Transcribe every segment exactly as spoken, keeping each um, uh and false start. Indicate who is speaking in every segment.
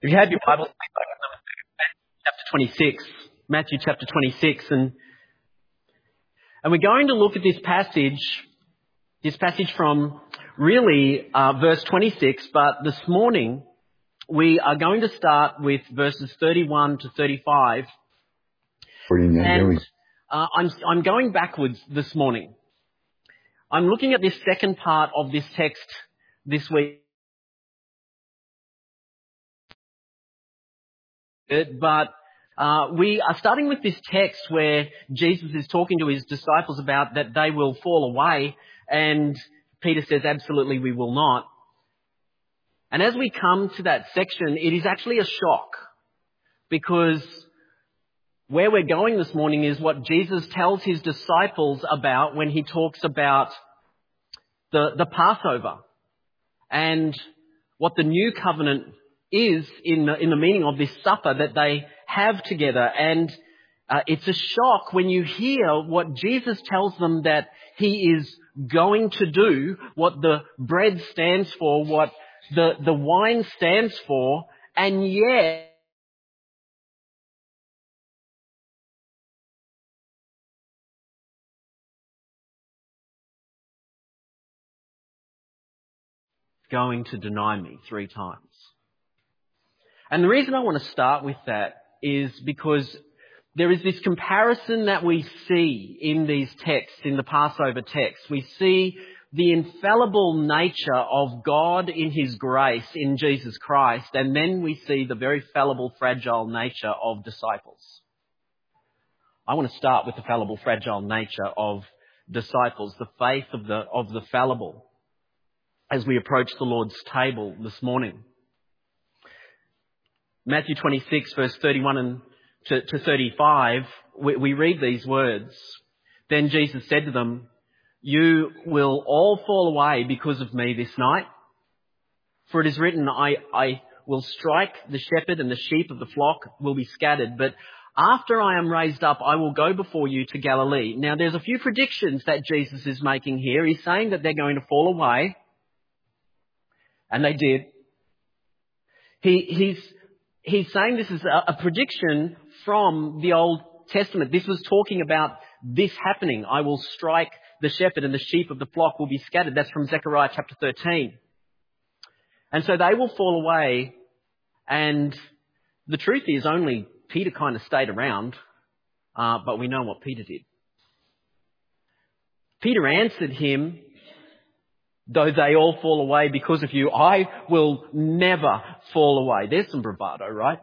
Speaker 1: If you have your Bible, chapter twenty-six, Matthew chapter twenty-six, and and we're going to look at this passage, this passage from really uh, verse twenty-six, but this morning we are going to start with verses thirty-one to thirty-five. And uh, I'm I'm going backwards this morning. I'm looking at this second part of this text this week. But uh, we are starting with this text where Jesus is talking to his disciples about that they will fall away, and Peter says, absolutely, we will not. And as we come to that section, it is actually a shock, because where we're going this morning is what Jesus tells his disciples about when he talks about the, the Passover and what the new covenant is in the, in the meaning of this supper that they have together. And uh, it's a shock when you hear what Jesus tells them that he is going to do, what the bread stands for, what the, the wine stands for, and yet going to deny me three times. And the reason I want to start with that is because there is this comparison that we see in these texts, in the Passover text. We see the infallible nature of God in his grace in Jesus Christ, and then we see the very fallible, fragile nature of disciples. I want to start with the fallible, fragile nature of disciples, the faith of the, of the fallible, as we approach the Lord's table this morning. Matthew twenty-six, verse thirty-one and to, to thirty-five, we, we read these words. Then Jesus said to them, "You will all fall away because of me this night. For it is written, I, I will strike the shepherd, and the sheep of the flock will be scattered. But after I am raised up, I will go before you to Galilee." Now, there's a few predictions that Jesus is making here. He's saying that they're going to fall away. And they did. He, he's... He's saying this is a, a prediction from the Old Testament. This was talking about this happening. I will strike the shepherd and the sheep of the flock will be scattered. That's from Zechariah chapter thirteen. And so they will fall away. And the truth is only Peter kind of stayed around. Uh, but we know what Peter did. Peter answered him, "Though they all fall away because of you, I will never fall away." There's some bravado, right?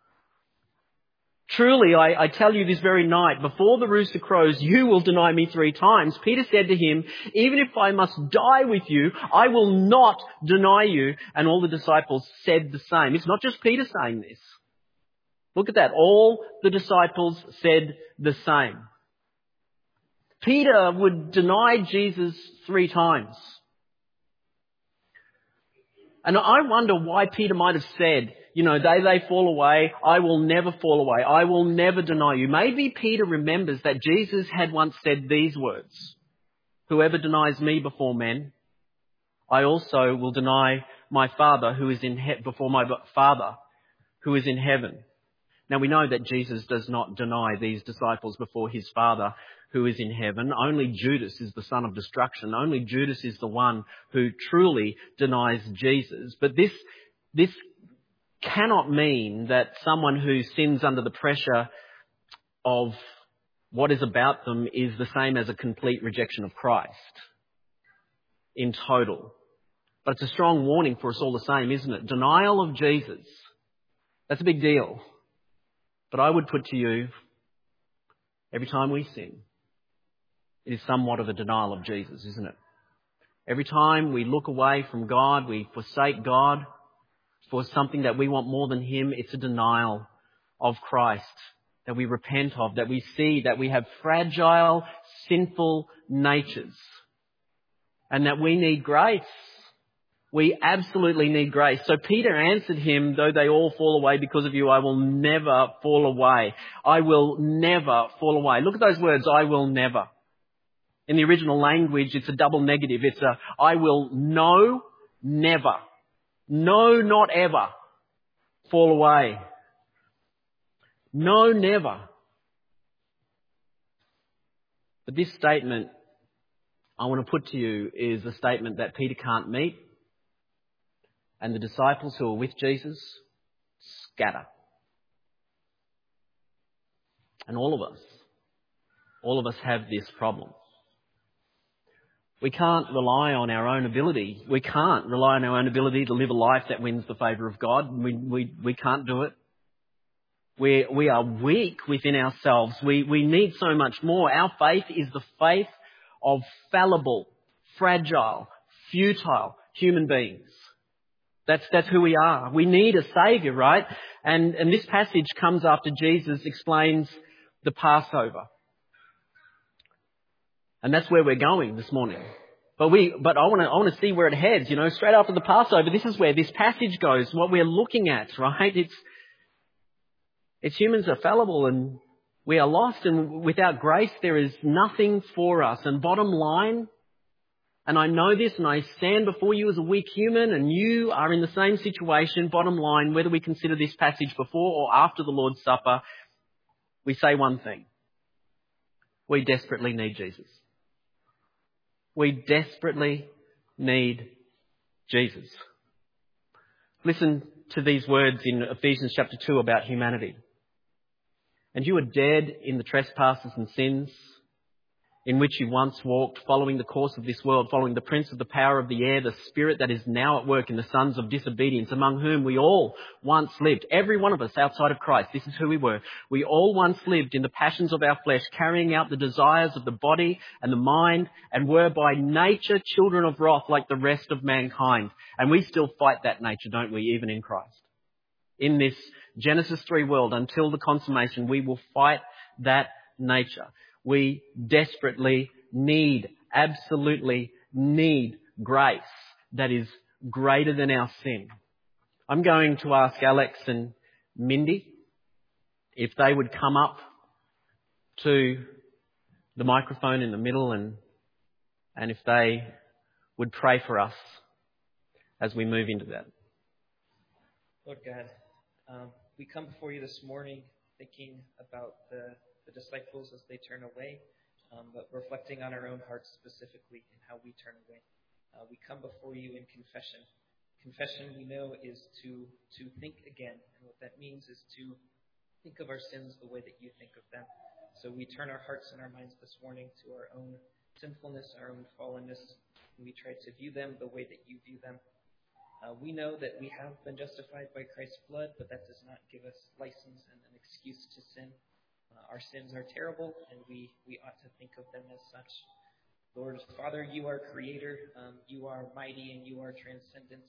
Speaker 1: "Truly, I, I tell you this very night, before the rooster crows, you will deny me three times." Peter said to him, "Even if I must die with you, I will not deny you." And all the disciples said the same. It's not just Peter saying this. Look at that. All the disciples said the same. Peter would deny Jesus three times. And I wonder why Peter might have said, you know, they, they fall away, I will never fall away, I will never deny you. Maybe Peter remembers that Jesus had once said these words, "Whoever denies me before men, I also will deny my Father who is in he- before my Father who is in heaven." Now we know that Jesus does not deny these disciples before his Father who is in heaven. Only Judas is the son of destruction. Only Judas is the one who truly denies Jesus. But this, this cannot mean that someone who sins under the pressure of what is about them is the same as a complete rejection of Christ in total. But it's a strong warning for us all the same, isn't it? Denial of Jesus. That's a big deal. But I would put to you, every time we sin, it is somewhat of a denial of Jesus, isn't it? Every time we look away from God, we forsake God for something that we want more than him, it's a denial of Christ that we repent of, that we see that we have fragile, sinful natures and that we need grace. We absolutely need grace. So Peter answered him, "Though they all fall away because of you, I will never fall away. I will never fall away." Look at those words, "I will never." In the original language, it's a double negative. It's a, I will no, never. No, not ever. fall away. No, never. But this statement I want to put to you is a statement that Peter can't meet, and the disciples who are with Jesus scatter. And all of us, all of us have this problem. We can't rely on our own ability. We can't rely on our own ability to live a life that wins the favour of God. We, we, we can't do it. We, we are weak within ourselves. We, we need so much more. Our faith is the faith of fallible, fragile, futile human beings. That's, that's who we are. We need a saviour, right? And, and this passage comes after Jesus explains the Passover. And that's where we're going this morning. But we, but I want to, I want to see where it heads, you know, straight after the Passover. This is where this passage goes, what we're looking at, right? It's, it's humans are fallible and we are lost, and without grace there is nothing for us. And bottom line, and I know this, and I stand before you as a weak human, and you are in the same situation. Bottom line, whether we consider this passage before or after the Lord's Supper, we say one thing. We desperately need Jesus. We desperately need Jesus. Listen to these words in Ephesians chapter two about humanity. And you were dead in the trespasses and sins in which you once walked, following the course of this world, following the prince of the power of the air, the spirit that is now at work in the sons of disobedience, among whom we all once lived. Every one of us outside of Christ, this is who we were. We all once lived in the passions of our flesh, carrying out the desires of the body and the mind, and were by nature children of wrath like the rest of mankind. And we still fight that nature, don't we, even in Christ? In this Genesis three world, until the consummation, we will fight that nature. We desperately need, absolutely need grace that is greater than our sin. I'm going to ask Alex and Mindy if they would come up to the microphone in the middle, and and if they would pray for us as we move into that.
Speaker 2: Lord God, um, we come before you this morning thinking about the the disciples as they turn away, um, but reflecting on our own hearts specifically and how we turn away. Uh, we come before you in confession. Confession, we know, is to to think again, and what that means is to think of our sins the way that you think of them. So we turn our hearts and our minds this morning to our own sinfulness, our own fallenness, and we try to view them the way that you view them. Uh, we know that we have been justified by Christ's blood, but that does not give us license and an excuse to sin. Uh, our sins are terrible, and we, we ought to think of them as such. Lord, Father, you are creator, um, you are mighty, and you are transcendent.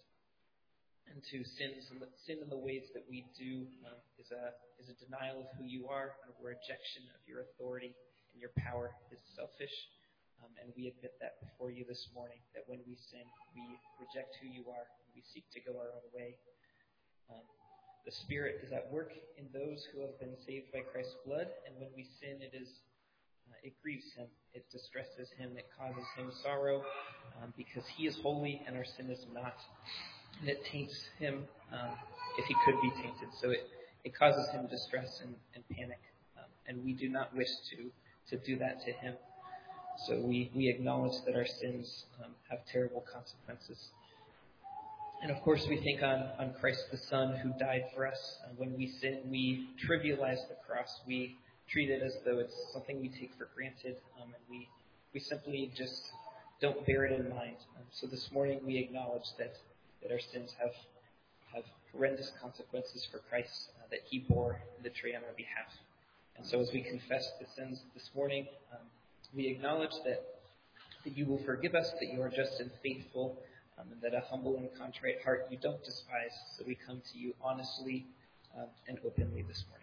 Speaker 2: And to sin, sin in the ways that we do uh, is a is a denial of who you are, and a rejection of your authority, and your power is selfish. Um, and we admit that before you this morning, that when we sin, we reject who you are, and we seek to go our own way. Um, The Spirit is at work in those who have been saved by Christ's blood, and when we sin, it is uh, it grieves him, it distresses him, it causes him sorrow, um, because he is holy and our sin is not, and it taints him um, if he could be tainted. So it, it causes him distress and, and panic, um, and we do not wish to to do that to him. So we, we acknowledge that our sins um, have terrible consequences. And of course, we think on, on Christ the Son who died for us. Uh, when we sin, we trivialize the cross. We treat it as though it's something we take for granted, um, and we we simply just don't bear it in mind. Um, so this morning, we acknowledge that, that our sins have have horrendous consequences for Christ uh, that He bore in the tree on our behalf. And so, as we confess the sins this morning, um, we acknowledge that that You will forgive us, that You are just and faithful. Um, and that a humble and contrite heart you don't despise. So we come to you honestly um, and openly this morning.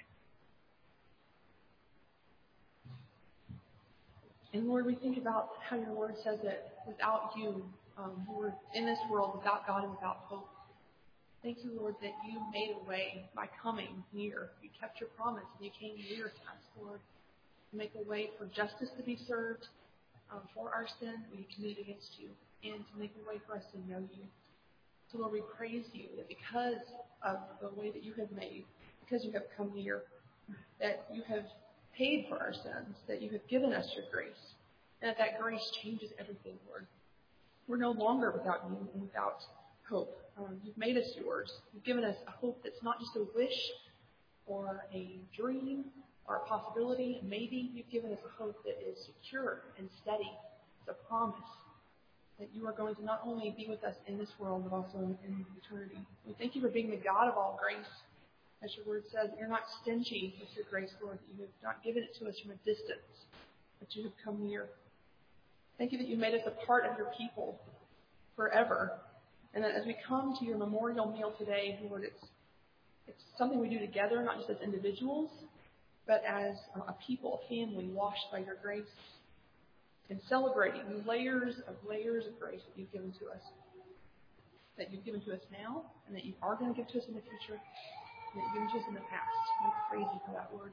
Speaker 3: And Lord, we think about how your word says that without you, um, we're in this world without God and without hope. Thank you, Lord, that you made a way by coming near. You kept your promise and you came near to us, Lord, to make a way for justice to be served, um, for our sin we committed against you, and to make a way for us to know you. So Lord, we praise you that because of the way that you have made, because you have come near, that you have paid for our sins, that you have given us your grace, and that that grace changes everything, Lord. We're no longer without you and without hope. Um, you've made us yours. You've given us a hope that's not just a wish or a dream or a possibility. Maybe you've given us a hope that is secure and steady. It's a promise that you are going to not only be with us in this world, but also in, in eternity. We thank you for being the God of all grace. As your word says, you're not stingy with your grace, Lord, that you have not given it to us from a distance, but you have come near. Thank you that you made us a part of your people forever. And that as we come to your memorial meal today, Lord, it's, it's something we do together, not just as individuals, but as a people, a family washed by your grace and celebrating layers of layers of grace that you've given to us, that you've given to us now, and that you are going to give to us in the future, and that you've given to us in the past. We praise you for that, Lord.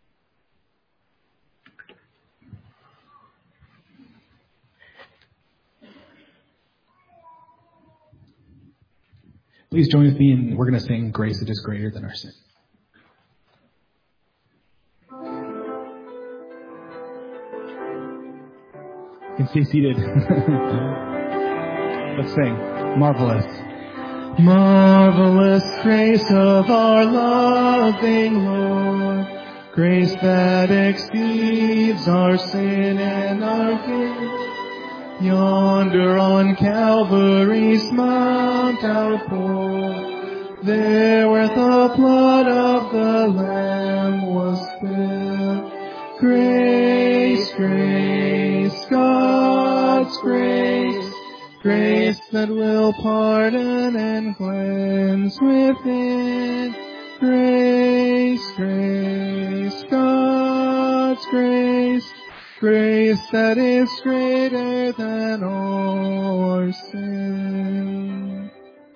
Speaker 4: Please join with me, and we're going to sing Grace That Is Greater Than Our Sin. You can stay seated. Let's sing. Marvelous. Marvelous grace of our loving Lord, grace that exceeds our sin and our guilt. Yonder on Calvary's mount outpoured, there where the blood of the Lamb was spilled. Grace, grace, God's grace, grace that will pardon and cleanse within. Grace, grace, God's grace, grace that is greater than all our sin.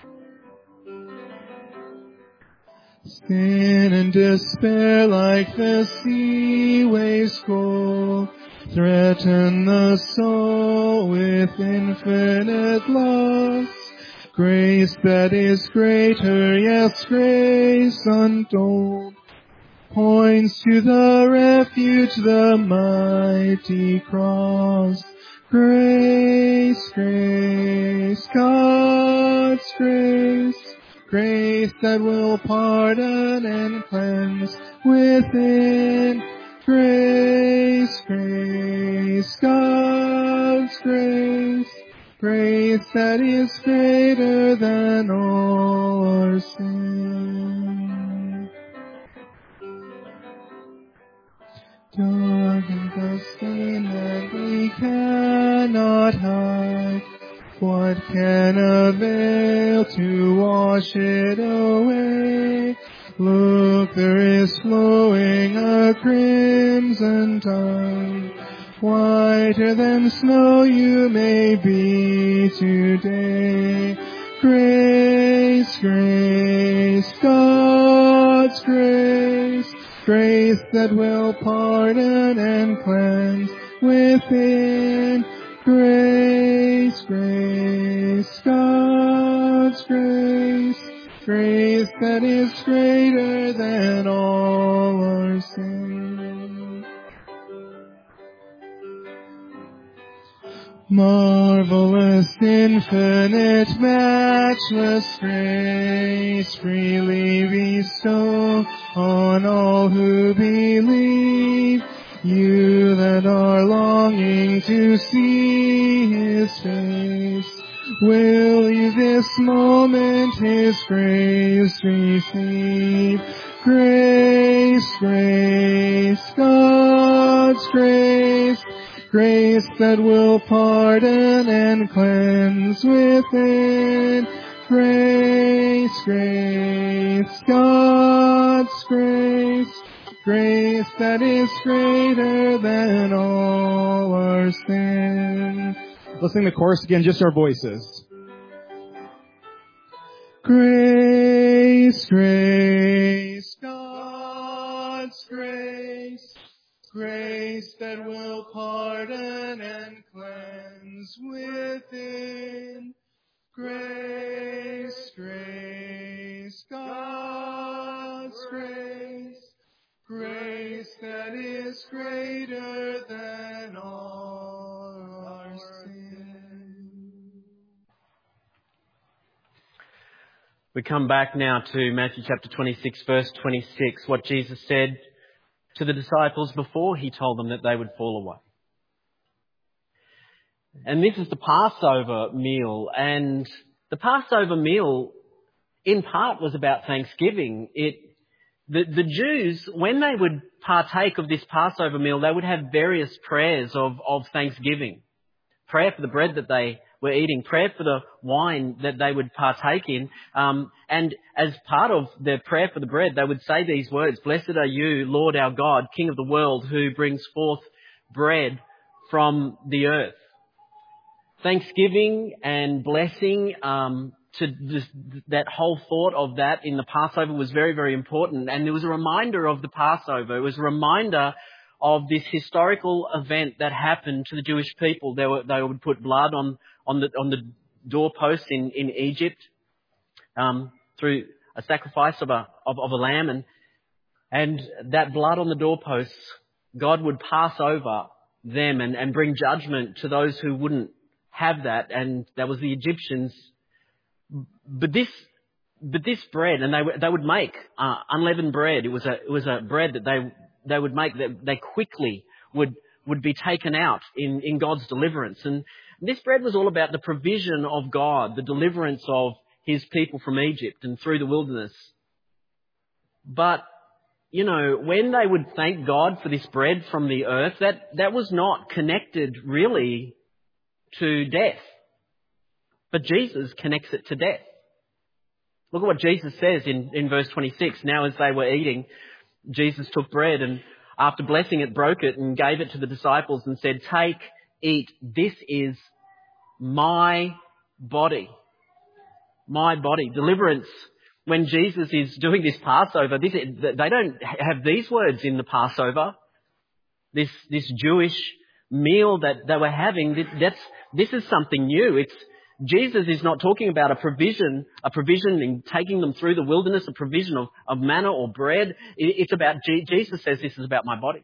Speaker 4: Sin and despair like the sea waves cold threaten the soul with infinite loss. Grace that is greater, yes, grace untold, points to the refuge, the mighty cross. Grace, grace, God's grace, grace that will pardon and cleanse within. Grace, grace, God's grace, grace that is greater than all our sin. Dark and the stain that we cannot hide, what can avail to wash it away? Look, there is flowing a crimson tide, whiter than snow you may be today. Grace, grace, God's grace, grace that will pardon and cleanse within. Grace, grace, God's grace, grace that is greater than all our sin. Marvelous, infinite, matchless grace, freely bestowed on all who believe. You that are longing to see His face, will you this moment His grace receive? Grace, grace, God's grace, grace that will pardon and cleanse within. Grace, grace, God's grace, grace that is greater than all our sin. Let's sing the chorus again, just our voices. Grace, grace, God's grace, grace that will pardon and cleanse within. Grace,
Speaker 1: We come back now to Matthew chapter twenty-six, verse twenty-six, what Jesus said to the disciples before he told them that they would fall away. And this is the Passover meal, and the Passover meal in part was about Thanksgiving. It, the, the Jews, when they would partake of this Passover meal, they would have various prayers of, of thanksgiving. Prayer for the bread that they were eating, prayer for the wine that they would partake in. Um, and as part of their prayer for the bread, they would say these words, "Blessed are you, Lord our God, King of the world, who brings forth bread from the earth." Thanksgiving and blessing, um, to this, that whole thought of that in the Passover was very, very important. And there was a reminder of the Passover. It was a reminder of this historical event that happened to the Jewish people. They were, they would put blood on, on the, on the doorposts in, in Egypt, um, through a sacrifice of a, of, of a lamb. And, and that blood on the doorposts, God would pass over them and, and bring judgment to those who wouldn't have that. And that was the Egyptians. But this, but this bread, and they they would make uh, unleavened bread. It was a it was a bread that they they would make that they quickly would would be taken out in in God's deliverance. And this bread was all about the provision of God, the deliverance of His people from Egypt and through the wilderness. But you know, when they would thank God for this bread from the earth, that that was not connected really to death. But Jesus connects it to death. Look at what Jesus says in, in verse twenty-six. Now as they were eating, Jesus took bread and after blessing it, broke it and gave it to the disciples and said, "Take, eat, this is my body." My body. Deliverance. When Jesus is doing this Passover, this, they don't have these words in the Passover. This, this Jewish meal that they were having, that's, this is something new. It's, Jesus is not talking about a provision, a provision in taking them through the wilderness, a provision of, of manna or bread. It's about, Jesus says this is about my body.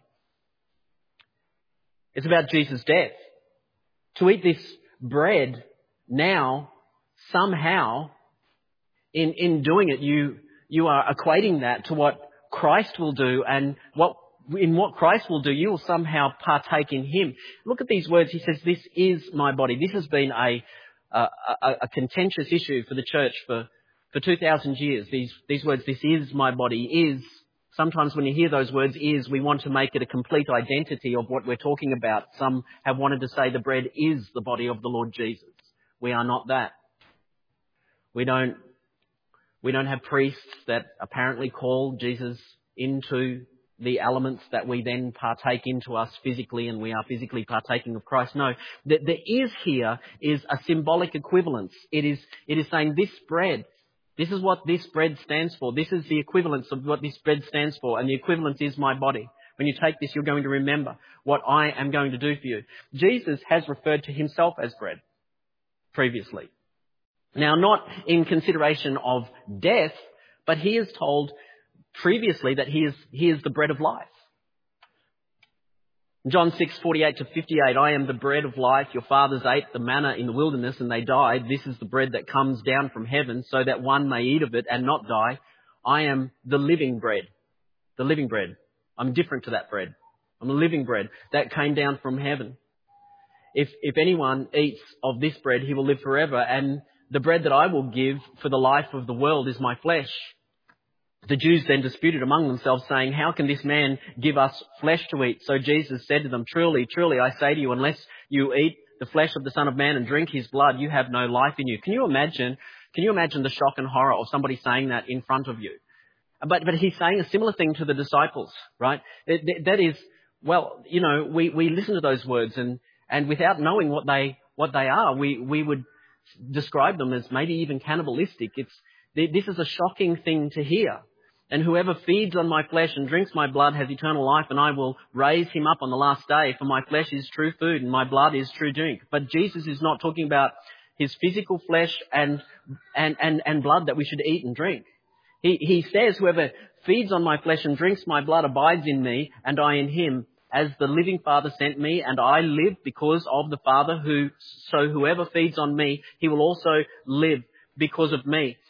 Speaker 1: It's about Jesus' death. To eat this bread now, somehow, in, in doing it, you, you are equating that to what Christ will do, and what, in what Christ will do, you will somehow partake in Him. Look at these words. He says, "This is my body." This has been a, A, a, a contentious issue for the church for, for two thousand years. These, these words, "This is my body," is, sometimes when you hear those words, is, we want to make it a complete identity of what we're talking about. Some have wanted to say the bread is the body of the Lord Jesus. We are not that. We don't, we don't have priests that apparently call Jesus into the elements that we then partake into us physically, and we are physically partaking of Christ. No, the, the is here is a symbolic equivalence. It is, it is saying this bread, this is what this bread stands for. This is the equivalence of what this bread stands for, and the equivalence is my body. When you take this, you're going to remember what I am going to do for you. Jesus has referred to Himself as bread previously. Now, not in consideration of death, but He is told previously that he is, he is the bread of life. John six, forty-eight to fifty-eight, "I am the bread of life. Your fathers ate the manna in the wilderness and they died. This is the bread that comes down from heaven so that one may eat of it and not die. I am the living bread." The living bread. I'm different to that bread. I'm the living bread that came down from heaven. If, if anyone eats of this bread, he will live forever. And the bread that I will give for the life of the world is my flesh. The Jews then disputed among themselves, saying, "How can this man give us flesh to eat?" So Jesus said to them, "Truly, truly, I say to you, unless you eat the flesh of the Son of Man and drink His blood, you have no life in you." Can you imagine, can you imagine the shock and horror of somebody saying that in front of you? But, but He's saying a similar thing to the disciples, right? That, that is, well, you know, we, we listen to those words and, and without knowing what they, what they are, we, we would describe them as maybe even cannibalistic. It's, this is a shocking thing to hear. "And whoever feeds on my flesh and drinks my blood has eternal life, and I will raise him up on the last day. For my flesh is true food, and my blood is true drink." But Jesus is not talking about His physical flesh and and and, and blood that we should eat and drink. He, he says, "Whoever feeds on my flesh and drinks my blood abides in me, and I in him. As the living Father sent me, and I live because of the Father, who so whoever feeds on me, he will also live because of me."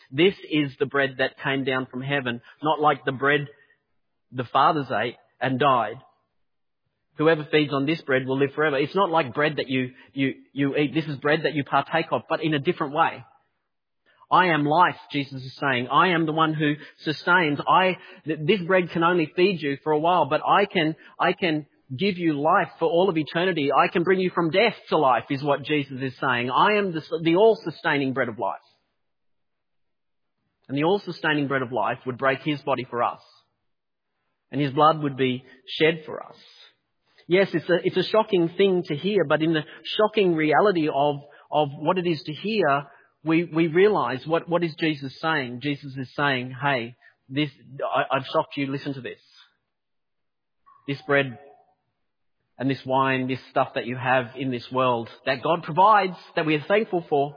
Speaker 1: This is the bread that came down from heaven, not like the bread the fathers ate and died. Whoever feeds on this bread will live forever. It's not like bread that you, you, you eat. This is bread that you partake of, but in a different way. I am life, Jesus is saying. I am the one who sustains. I, this bread can only feed you for a while, but I can, I can give you life for all of eternity. I can bring you from death to life, is what Jesus is saying. I am the, the all-sustaining bread of life. And the all-sustaining bread of life would break his body for us. And his blood would be shed for us. Yes, it's a, it's a shocking thing to hear, but in the shocking reality of, of what it is to hear, we, we realize what, what is Jesus saying? Jesus is saying, hey, this, I, I've shocked you, listen to this. This bread and this wine, this stuff that you have in this world that God provides, that we are thankful for,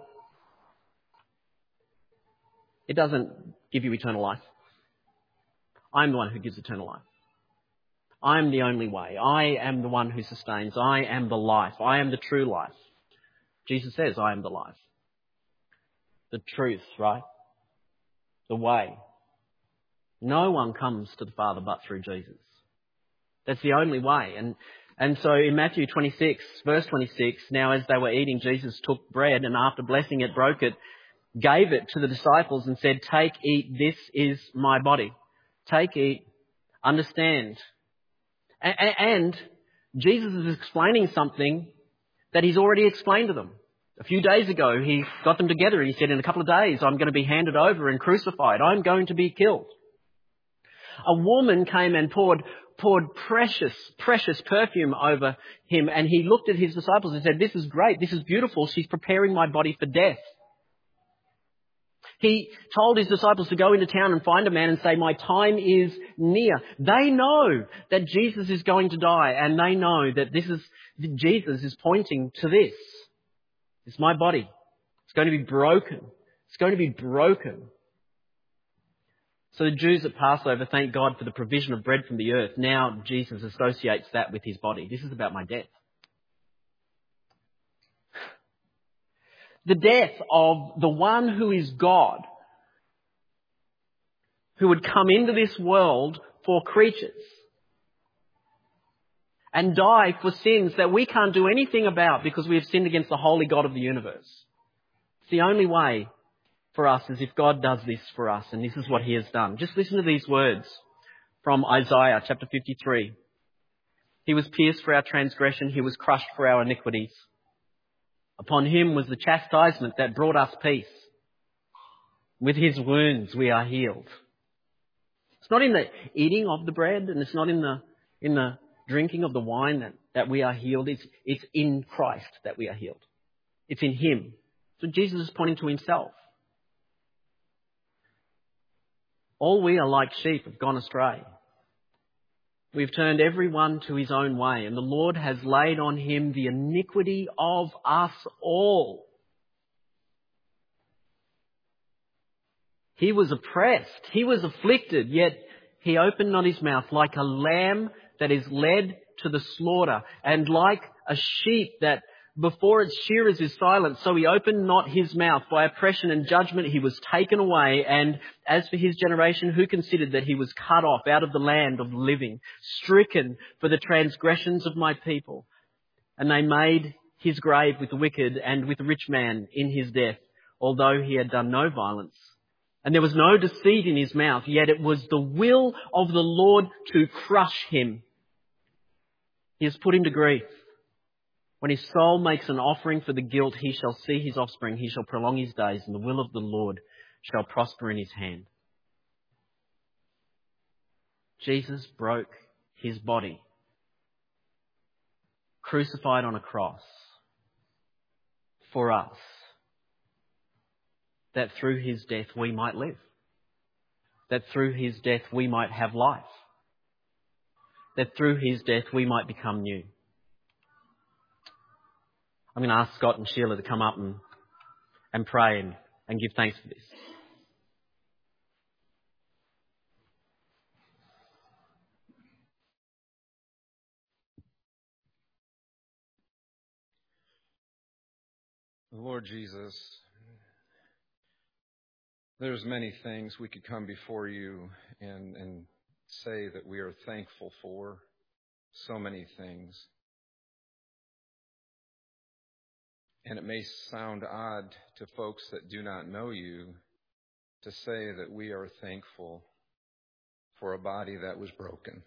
Speaker 1: it doesn't give you eternal life. I'm the one who gives eternal life. I'm the only way. I am the one who sustains. I am the life. I am the true life. Jesus says, I am the life. The truth, right? The way. No one comes to the Father but through Jesus. That's the only way. And, and so in Matthew twenty-six, verse twenty-six, now as they were eating, Jesus took bread and after blessing it, broke it, gave it to the disciples and said, take, eat, this is my body. Take, eat, understand. And Jesus is explaining something that he's already explained to them. A few days ago, he got them together and he said, in a couple of days, I'm going to be handed over and crucified. I'm going to be killed. A woman came and poured, poured precious, precious perfume over him. And he looked at his disciples and said, this is great. This is beautiful. She's preparing my body for death. He told his disciples to go into town and find a man and say, my time is near. They know that Jesus is going to die, and they know that this is, that Jesus is pointing to this. It's my body. It's going to be broken. It's going to be broken. So the Jews at Passover thank God for the provision of bread from the earth. Now Jesus associates that with his body. This is about my death. The death of the one who is God, who would come into this world for creatures and die for sins that we can't do anything about because we have sinned against the holy God of the universe. It's the only way for us is if God does this for us, and this is what he has done. Just listen to these words from Isaiah chapter fifty-three. He was pierced for our transgression, he was crushed for our iniquities. Upon him was the chastisement that brought us peace. With his wounds we are healed. It's not in the eating of the bread, and it's not in the in the drinking of the wine that, that we are healed. It's, it's in Christ that we are healed. It's in him. So Jesus is pointing to himself. All we are like sheep have gone astray. We've turned everyone to his own way, and the Lord has laid on him the iniquity of us all. He was oppressed, he was afflicted, yet he opened not his mouth. Like a lamb that is led to the slaughter, and like a sheep that before its shearers is silent, so he opened not his mouth. By oppression and judgment he was taken away. And as for his generation, who considered that he was cut off out of the land of the living, stricken for the transgressions of my people? And they made his grave with the wicked and with the rich man in his death, although he had done no violence. And there was no deceit in his mouth, yet it was the will of the Lord to crush him. He has put him to grief. When his soul makes an offering for the guilt, he shall see his offspring, he shall prolong his days, and the will of the Lord shall prosper in his hand. Jesus broke his body, crucified on a cross for us, that through his death we might live, that through his death we might have life, that through his death we might become new. I'm going to ask Scott and Sheila to come up and, and pray and, and give thanks for this.
Speaker 5: Lord Jesus, There's many things we could come before you and, and say that we are thankful for. So many things. And it may sound odd to folks that do not know you to say that we are thankful for a body that was broken.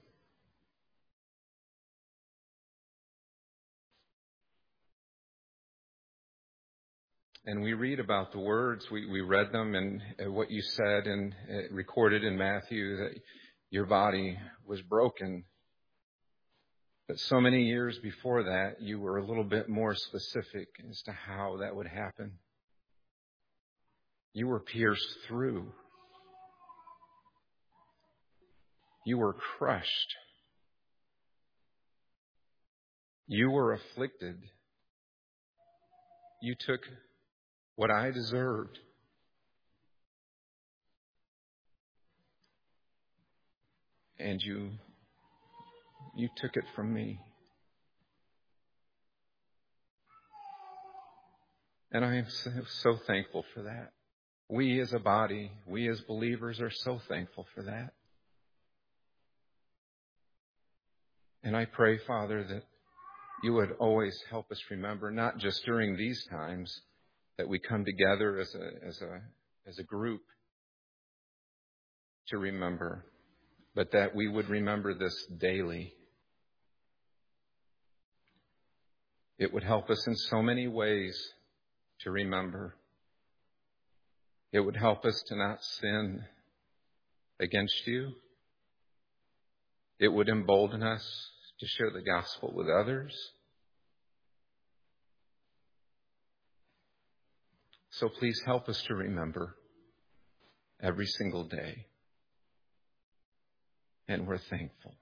Speaker 5: And we read about the words, we, we read them and uh, what you said and uh, recorded in Matthew that your body was broken. But so many years before that, you were a little bit more specific as to how that would happen. You were pierced through. You were crushed. You were afflicted. You took what I deserved. And you, you took it from me. And I am so, so thankful for that. We as a body, we as believers are so thankful for that. And I pray, Father, that you would always help us remember, not just during these times that we come together as a, as a, as a group to remember, but that we would remember this daily. It would help us in so many ways to remember. It would help us to not sin against you. It would embolden us to share the gospel with others. So please help us to remember every single day. And we're thankful.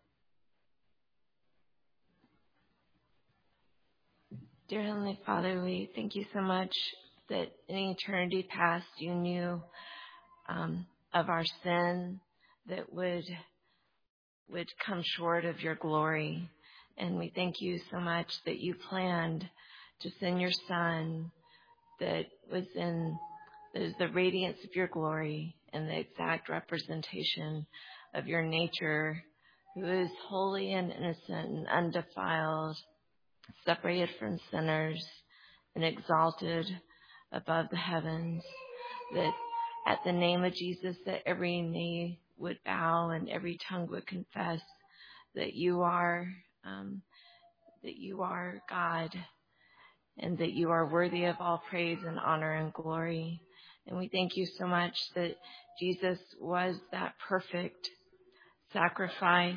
Speaker 6: Dear Heavenly Father, we thank you so much that in eternity past you knew um, of our sin that would would come short of your glory. And we thank you so much that you planned to send your Son that was in that is the radiance of your glory and the exact representation of your nature, who is holy and innocent and undefiled, separated from sinners and exalted above the heavens, that at the name of Jesus that every knee would bow and every tongue would confess that you are um, that you are God and that you are worthy of all praise and honor and glory. And we thank you so much that Jesus was that perfect sacrifice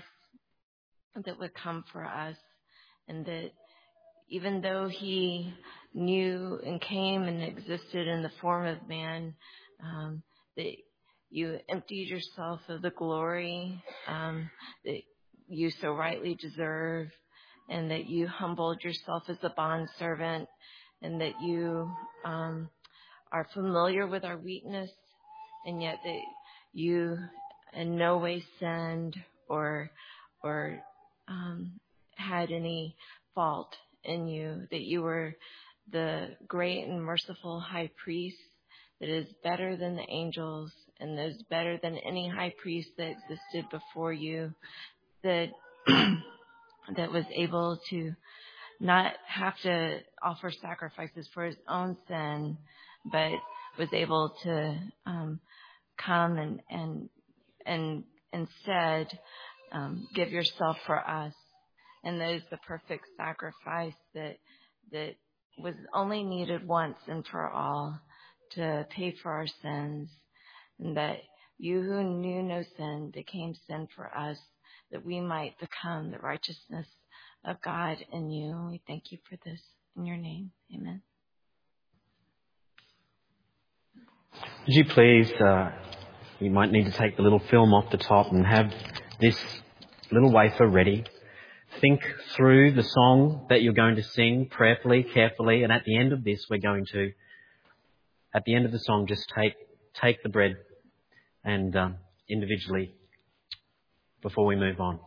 Speaker 6: that would come for us, and that even though he knew and came and existed in the form of man, um, that you emptied yourself of the glory um, that you so rightly deserve, and that you humbled yourself as a bondservant, and that you um, are familiar with our weakness, and yet that you in no way sinned or or um, had any fault in you, that you were the great and merciful high priest that is better than the angels and that is better than any high priest that existed before you, that that was able to not have to offer sacrifices for his own sin, but was able to um, come and and and instead um, give yourself for us. And that is the perfect sacrifice that that was only needed once and for all to pay for our sins. And that you who knew no sin became sin for us, that we might become the righteousness of God in you. And we thank you for this in your name. Amen.
Speaker 1: Would you please, uh, you might need to take the little film off the top and have this little wafer ready. Think through the song that you're going to sing prayerfully, carefully, and at the end of this, we're going to, at the end of the song, just take take the bread and um, individually before we move on.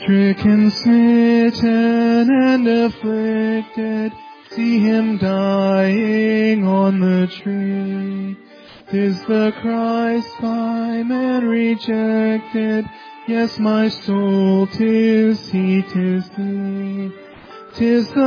Speaker 4: Stricken, smitten, and afflicted, see him dying on the tree. 'Tis the Christ by man rejected, yes, my soul, 'tis he, 'tis thee. 'Tis the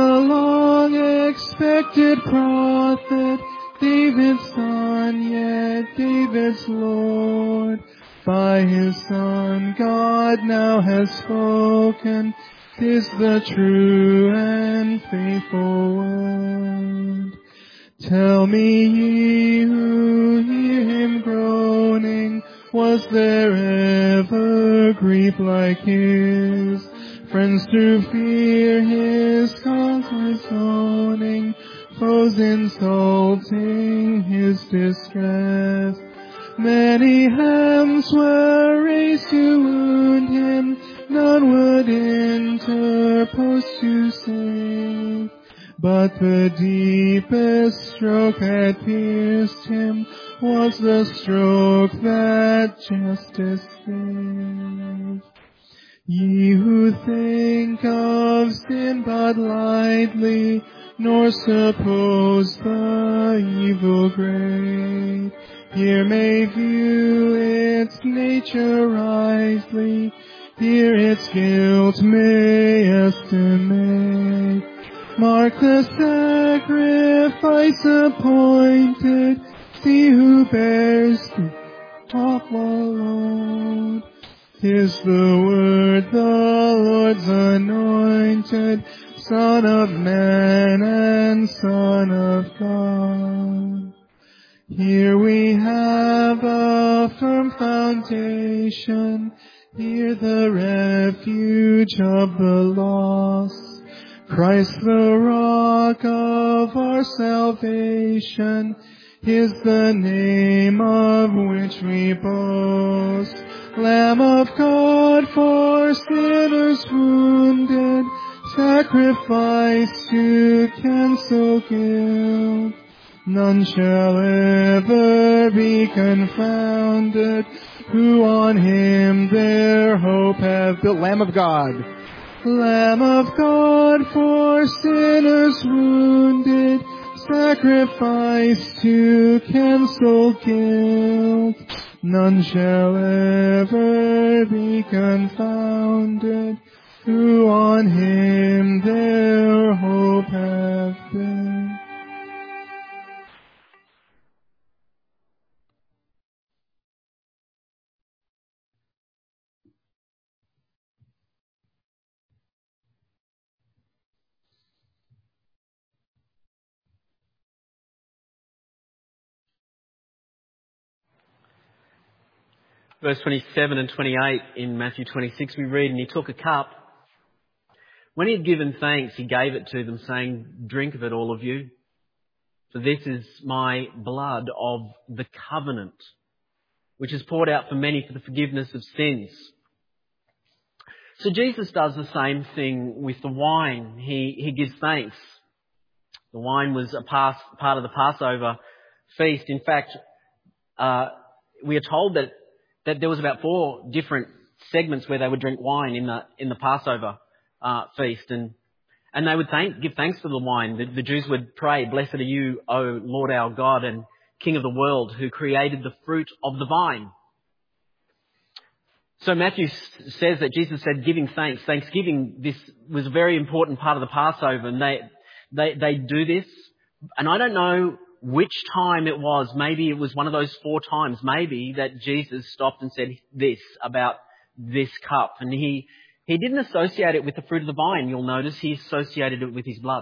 Speaker 4: long-expected prophet, David's son, yet David's Lord. By his Son God now has spoken, 'tis the true and faithful word. Tell me, ye who hear him groaning, was there ever grief like his? Friends through fear his cause resounding, foes insulting his distress. Many hands were raised to wound him, none would interpose to save. But the deepest stroke that pierced him was the stroke that justice gave. Ye who think of sin but lightly, nor suppose the evil great, here may view its nature wisely, here its guilt may estimate. Mark the sacrifice appointed, see who bears the awful load. 'Tis the word, the Lord's anointed, Son of man and Son of God. Here we have a firm foundation, here the refuge of the lost. Christ the rock of our salvation is the name of which we boast. Lamb of God for sinners wounded, sacrifice to cancel guilt. None shall ever be confounded, who on him their hope have built. Lamb of God. Lamb of God for sinners wounded, sacrifice to cancel guilt. None shall ever be confounded, who on him their hope have built.
Speaker 1: Verse twenty-seven and twenty-eight in Matthew twenty-six we read, and he took a cup. When he had given thanks, he gave it to them, saying, drink of it, all of you. For this is my blood of the covenant, which is poured out for many for the forgiveness of sins. So Jesus does the same thing with the wine. He, he gives thanks. The wine was a pass, part of the Passover feast. In fact, uh, we are told that that there was about four different segments where they would drink wine in the in the Passover uh, feast, and and they would thank give thanks for the wine. The, the Jews would pray, "Blessed are you, O Lord our God and King of the world, who created the fruit of the vine." So Matthew says that Jesus said, giving thanks. Thanksgiving, this was a very important part of the Passover, and they they they do this, and I don't know which time it was. Maybe it was one of those four times, maybe, that Jesus stopped and said this about this cup. And he, he didn't associate it with the fruit of the vine. You'll notice he associated it with his blood.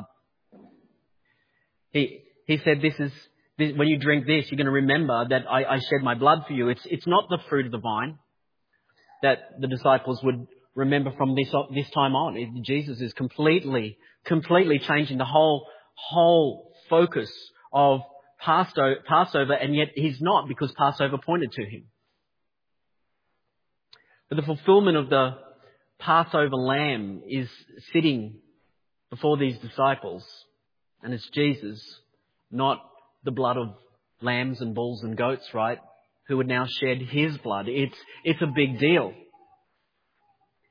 Speaker 1: He, he said, this is, this, when you drink this, you're going to remember that I, I shed my blood for you. It's, it's not the fruit of the vine that the disciples would remember from this, this time on. It, Jesus is completely, completely changing the whole, whole focus of Passover, and yet he's not, because Passover pointed to him. But the fulfillment of the Passover lamb is sitting before these disciples, and it's Jesus, not the blood of lambs and bulls and goats, right, who would now shed his blood. It's, it's a big deal.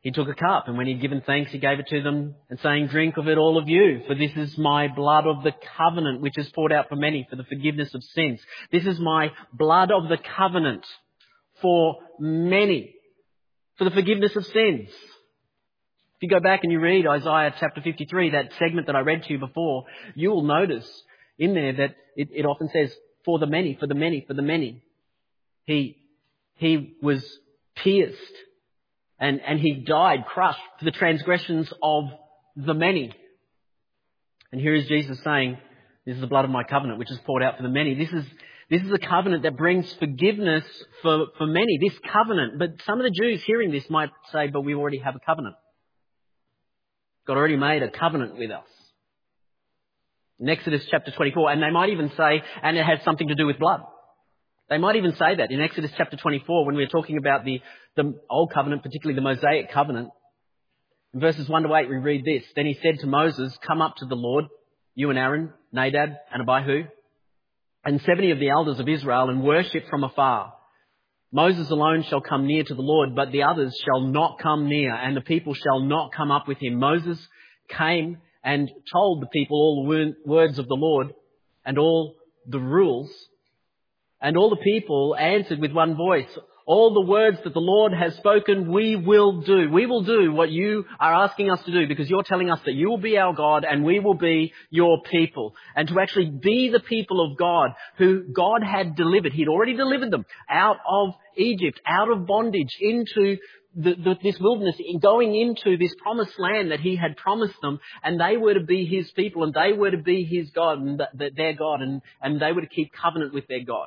Speaker 1: He took a cup, and when he'd given thanks, he gave it to them, and saying, "Drink of it, all of you, for this is my blood of the covenant, which is poured out for many for the forgiveness of sins. This is my blood of the covenant for many, for the forgiveness of sins." If you go back and you read Isaiah chapter fifty-three, that segment that I read to you before, you will notice in there that it, it often says, "For the many, for the many, for the many." He, he was pierced. And, and he died, crushed for the transgressions of the many. And here is Jesus saying, "This is the blood of my covenant, which is poured out for the many." This is, this is a covenant that brings forgiveness for, for many. This covenant. But some of the Jews hearing this might say, "But we already have a covenant. God already made a covenant with us." In Exodus chapter twenty-four, and they might even say, "And it has something to do with blood." They might even say that in Exodus chapter twenty-four, when we're talking about the, the Old Covenant, particularly the Mosaic Covenant. In verses one to eight, we read this. "Then he said to Moses, 'Come up to the Lord, you and Aaron, Nadab and Abihu, and seventy of the elders of Israel, and worship from afar. Moses alone shall come near to the Lord, but the others shall not come near, and the people shall not come up with him.' Moses came and told the people all the words of the Lord and all the rules. And all the people answered with one voice, 'All the words that the Lord has spoken, we will do.'" We will do what you are asking us to do, because you're telling us that you will be our God and we will be your people. And to actually be the people of God, who God had delivered. He'd already delivered them out of Egypt, out of bondage, into the, the, this wilderness, going into this promised land that he had promised them. And they were to be his people, and they were to be his God, and th- their God, and, and they were to keep covenant with their God.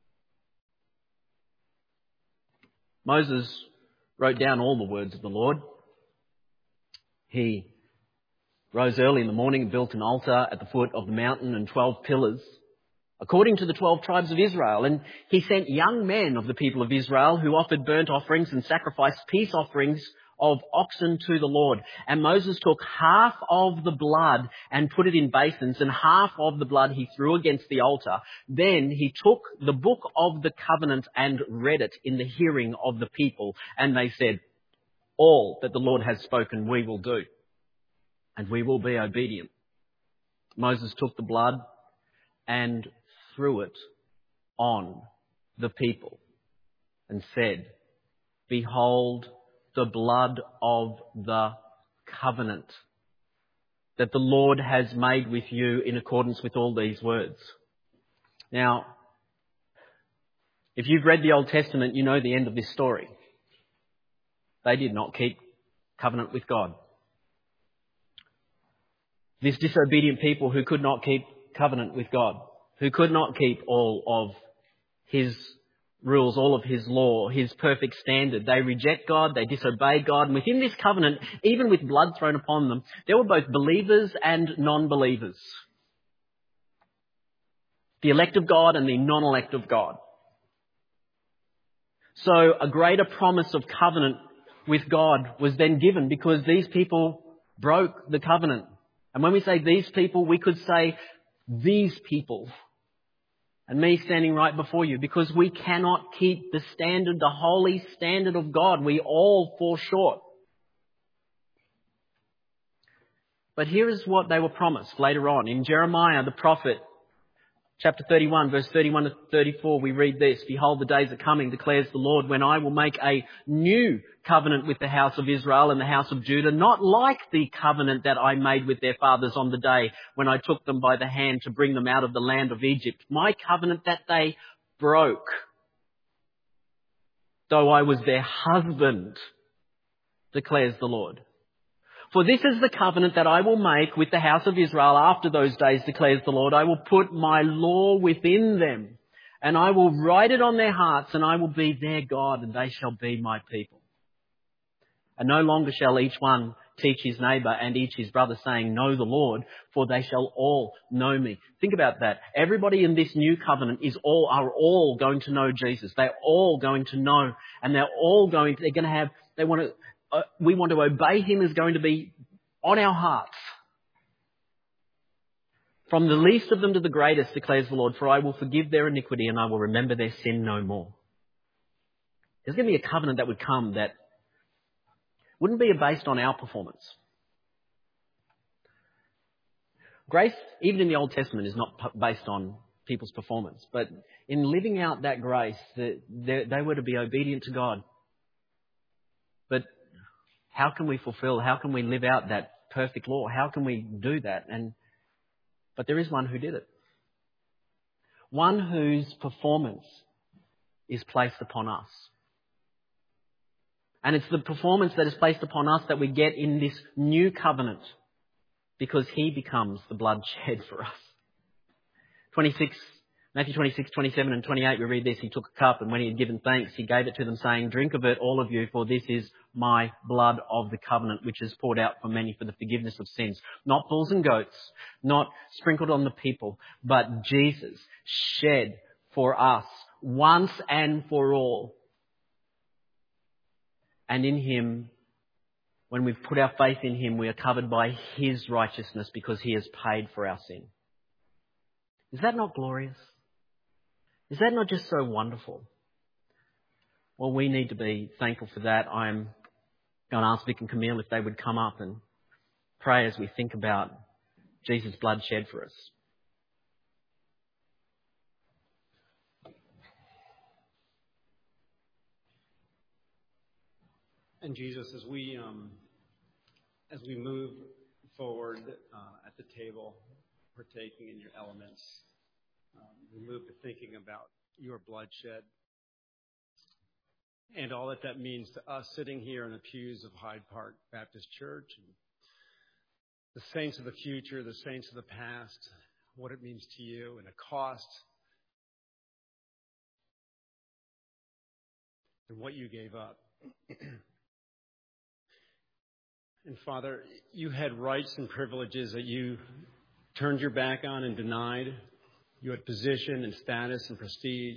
Speaker 1: Moses wrote down all the words of the Lord. He rose early in the morning and built an altar at the foot of the mountain and twelve pillars, according to the twelve tribes of Israel. And he sent young men of the people of Israel who offered burnt offerings and sacrificed peace offerings of oxen to the Lord. And Moses took half of the blood and put it in basins, and half of the blood he threw against the altar. Then he took the book of the covenant and read it in the hearing of the people. And they said, "All that the Lord has spoken we will do, and we will be obedient." Moses took the blood and threw it on the people and said, "Behold, the blood of the covenant that the Lord has made with you in accordance with all these words." Now, if you've read the Old Testament, you know the end of this story. They did not keep covenant with God. This disobedient people who could not keep covenant with God, who could not keep all of his rules, all of his law, his perfect standard. They reject God, they disobey God. And within this covenant, even with blood thrown upon them, there were both believers and non-believers. The elect of God and the non-elect of God. So a greater promise of covenant with God was then given, because these people broke the covenant. And when we say these people, we could say these people. And me standing right before you, because we cannot keep the standard, the holy standard of God. We all fall short. But here is what they were promised later on. In Jeremiah the prophet, chapter thirty-one, verse thirty-one to thirty-four, we read this: "Behold, the days are coming, declares the Lord, when I will make a new covenant with the house of Israel and the house of Judah, not like the covenant that I made with their fathers on the day when I took them by the hand to bring them out of the land of Egypt. My covenant that they broke, though I was their husband, declares the Lord. For this is the covenant that I will make with the house of Israel after those days, declares the Lord. I will put my law within them, and I will write it on their hearts, and I will be their God, and they shall be my people. And no longer shall each one teach his neighbour and each his brother, saying, Know the Lord, for they shall all know me." Think about that. Everybody in this new covenant is all are all going to know Jesus. They're all going to know, and they're all going. They're going to have. They want to. Uh, we want to obey him is going to be on our hearts. "From the least of them to the greatest, declares the Lord, for I will forgive their iniquity and I will remember their sin no more." There's going to be a covenant that would come that wouldn't be based on our performance. Grace, even in the Old Testament, is not based on people's performance. But in living out that grace, the, they, they were to be obedient to God. But how can we fulfill, how can we live out that perfect law? How can we do that? And But there is one who did it. One whose performance is placed upon us. And it's the performance that is placed upon us that we get in this new covenant, because he becomes the blood shed for us. twenty-six, Matthew twenty-six, twenty-seven and twenty-eight, we read this. He took a cup, and when he had given thanks, he gave it to them, saying, "Drink of it, all of you, for this is my blood of the covenant, which is poured out for many for the forgiveness of sins." Not bulls and goats, not sprinkled on the people, but Jesus shed for us once and for all. And in him, when we've put our faith in him, we are covered by his righteousness because he has paid for our sin. Is that not glorious? Is that not just so wonderful? Well, we need to be thankful for that. I'm going to ask Vic and Camille if they would come up and pray as we think about Jesus' blood shed for us.
Speaker 7: And Jesus, as we um, as we move forward uh, at the table, partaking in your elements, um, we move to thinking about your bloodshed and all that that means to us sitting here in the pews of Hyde Park Baptist Church, and the saints of the future, the saints of the past, what it means to you and the cost and what you gave up. And Father, you had rights and privileges that you turned your back on and denied. You had position and status and prestige.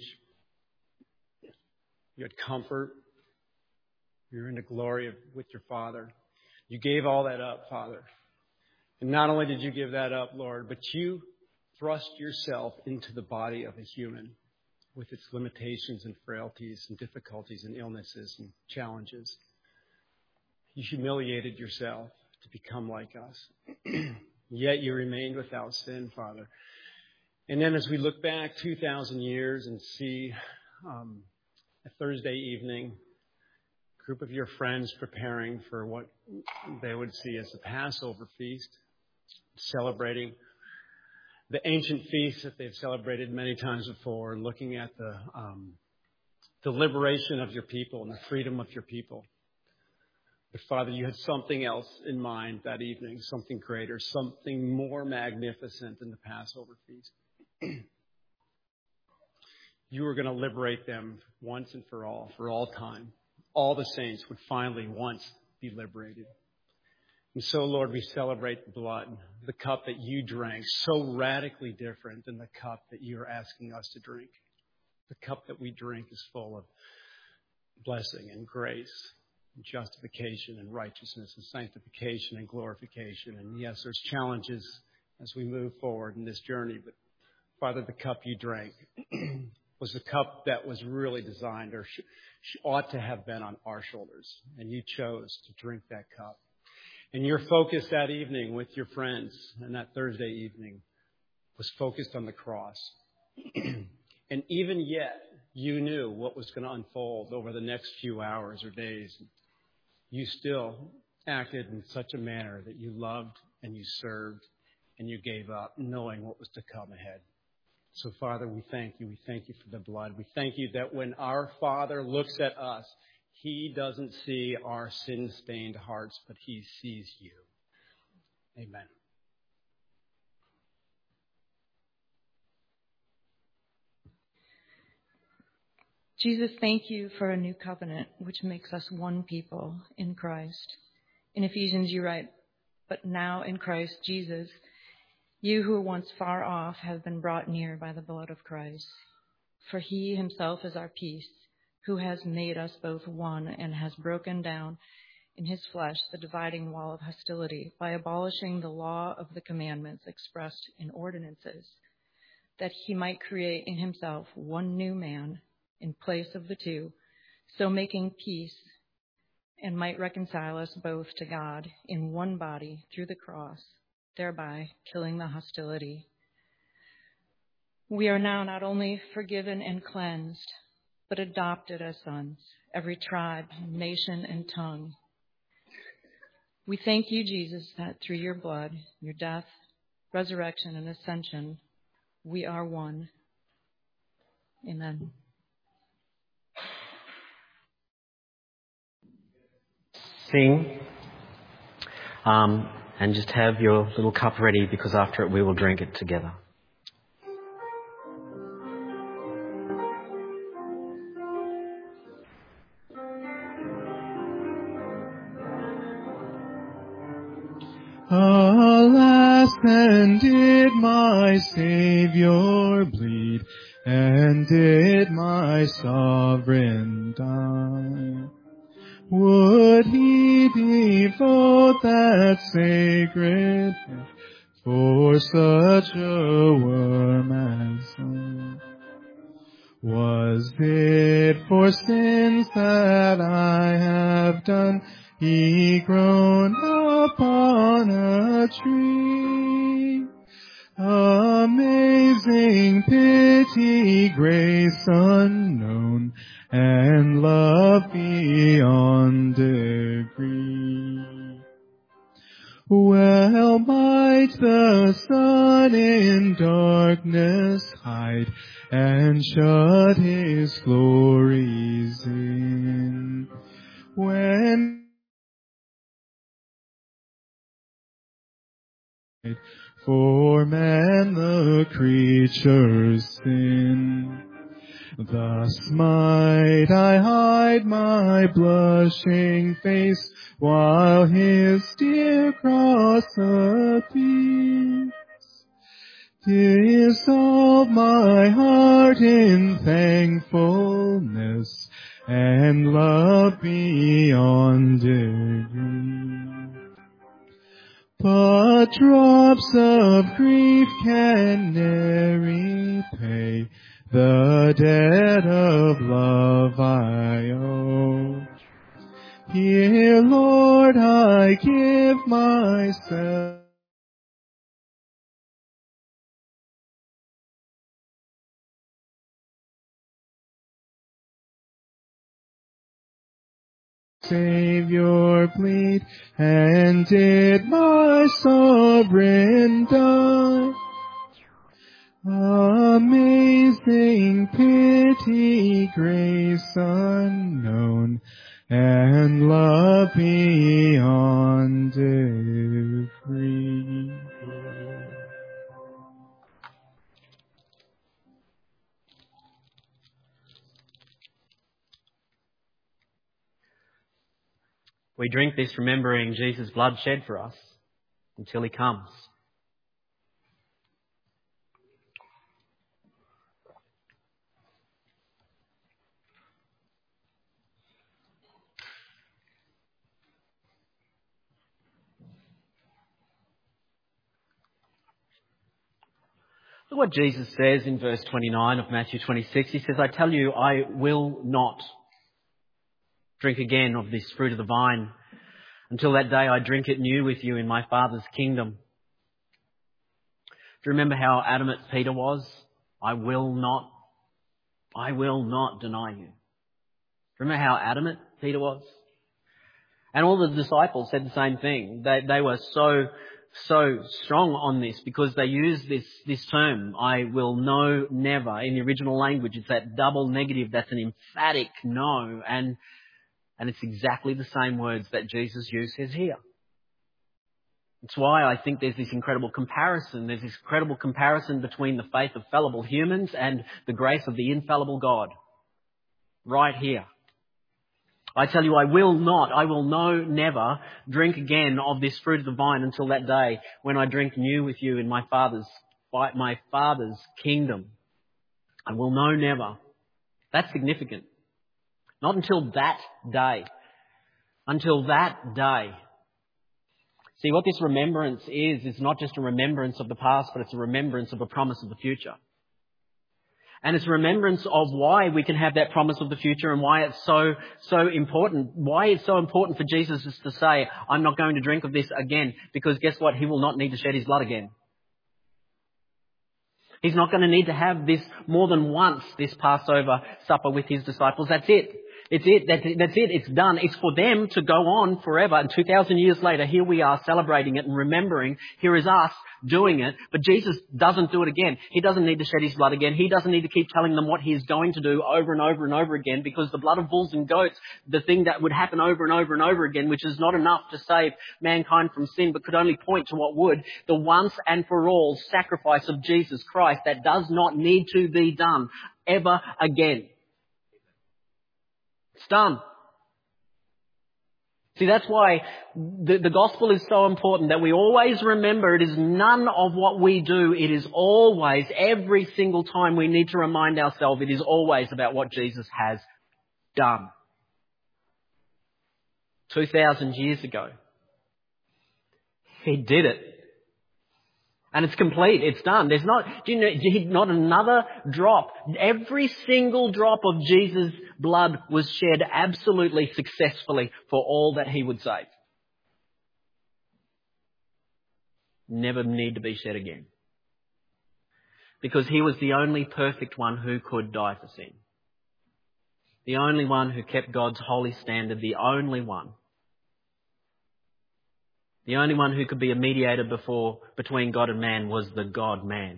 Speaker 7: You had comfort. You were in the glory of, with your Father. You gave all that up, Father. And not only did you give that up, Lord, but you thrust yourself into the body of a human with its limitations and frailties and difficulties and illnesses and challenges. You humiliated yourself to become like us. Yet you remained without sin, Father. And then as we look back two thousand years and see um, a Thursday evening, a group of your friends preparing for what they would see as the Passover feast, celebrating the ancient feasts that they've celebrated many times before, and looking at the, um, the liberation of your people and the freedom of your people. But Father, you had something else in mind that evening, something greater, something more magnificent than the Passover feast. You were going to liberate them once and for all, for all time. All the saints would finally once be liberated. And so, Lord, we celebrate the blood, the cup that you drank, so radically different than the cup that you are asking us to drink. The cup that we drink is full of blessing and grace, and justification and righteousness and sanctification and glorification. And yes, there's challenges as we move forward in this journey. But Father, the cup you drank was the cup that was really designed or sh- sh- ought to have been on our shoulders. And you chose to drink that cup. And your focus that evening with your friends and that Thursday evening was focused on the cross. And even yet, you knew what was going to unfold over the next few hours or days. You still acted in such a manner that you loved and you served and you gave up, knowing what was to come ahead. So, Father, we thank you. We thank you for the blood. We thank you that when our Father looks at us, he doesn't see our sin-stained hearts, but he sees you. Amen.
Speaker 8: Jesus, thank you for a new covenant, which makes us one people in Christ. In Ephesians, you write, "But now in Christ Jesus, you who were once far off have been brought near by the blood of Christ. For he himself is our peace, who has made us both one and has broken down in his flesh the dividing wall of hostility by abolishing the law of the commandments expressed in ordinances, that he might create in himself one new man in place of the two, so making peace, and might reconcile us both to God in one body through the cross, thereby killing the hostility. We are now not only forgiven and cleansed, but adopted as sons, every tribe, nation, and tongue. We thank you, Jesus, that through your blood, your death, resurrection, and ascension, we are one. Amen.
Speaker 1: Sing, um, and just have your little cup ready, because after it we will drink it together.
Speaker 4: Alas, and did my Savior bleed, and did my Sovereign die? Would he devote that sacred head for such a worm as I? Was it for sins that I have done he groaned upon a tree? Amazing pity, grace unknown, and love beyond degree. Well might the sun in darkness hide, and shut his glories in, when for man the creature's sin. Thus might I hide my blushing face, while his dear cross appears. Dissolve my heart in thankfulness, and love beyond degree. But drops of grief can ne'er repay the debt of love I owe. Here, Lord, I give myself. Savior bleed, and did my Sovereign die? Amazing pity, grace unknown, and love beyond degree.
Speaker 1: We drink this remembering Jesus' blood shed for us until he comes. Look what Jesus says in verse twenty-nine of Matthew twenty-six. He says, I tell you, I will not drink again of this fruit of the vine until that day I drink it new with you in my Father's kingdom. Do you remember how adamant Peter was? I will not, I will not deny you. Remember how adamant Peter was? And all the disciples said the same thing. They, they were so, so strong on this because they used this, this term, I will no, never. In the original language, it's that double negative. That's an emphatic no. And, and it's exactly the same words that Jesus uses here. It's why I think there's this incredible comparison. There's this incredible comparison between the faith of fallible humans and the grace of the infallible God. Right here. I tell you, I will not, I will no, never drink again of this fruit of the vine until that day when I drink new with you in my Father's, my Father's kingdom. I will no, never. That's significant. Not until that day. Until that day. See, what this remembrance is, is not just a remembrance of the past, but it's a remembrance of a promise of the future. And it's remembrance of why we can have that promise of the future and why it's so, so important. Why it's so important for Jesus is to say, I'm not going to drink of this again, because guess what? He will not need to shed his blood again. He's not going to need to have this more than once, this Passover supper with his disciples. That's it. It's it. That's, that's it. It's done. It's for them to go on forever. And two thousand years later, here we are celebrating it and remembering. Here is us doing it. But Jesus doesn't do it again. He doesn't need to shed his blood again. He doesn't need to keep telling them what he's going to do over and over and over again, because the blood of bulls and goats, the thing that would happen over and over and over again, which is not enough to save mankind from sin, but could only point to what would, the once and for all sacrifice of Jesus Christ that does not need to be done ever again. It's done. See, that's why the, the gospel is so important, that we always remember it is none of what we do. It is always, every single time we need to remind ourselves, it is always about what Jesus has done. two thousand years ago. He did it. And it's complete. It's done. There's not, do you know, not another drop. Every single drop of Jesus' blood was shed absolutely successfully for all that he would save. Never need to be shed again. Because he was the only perfect one who could die for sin. The only one who kept God's holy standard. The only one. The only one who could be a mediator before, between God and man was the God-man.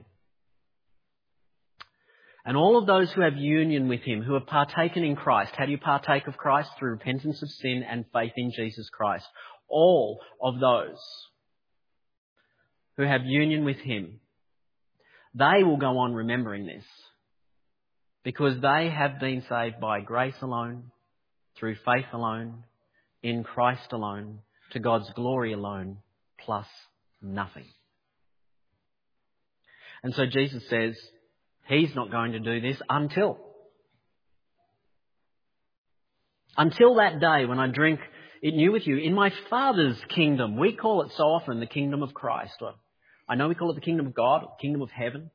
Speaker 1: And all of those who have union with him, who have partaken in Christ, how do you partake of Christ? Through repentance of sin and faith in Jesus Christ. All of those who have union with him, they will go on remembering this, because they have been saved by grace alone, through faith alone, in Christ alone, to God's glory alone, plus nothing. And so Jesus says he's not going to do this until. Until that day when I drink it new with you in my Father's kingdom. We call it so often the kingdom of Christ. Or I know we call it the kingdom of God, the kingdom of heaven.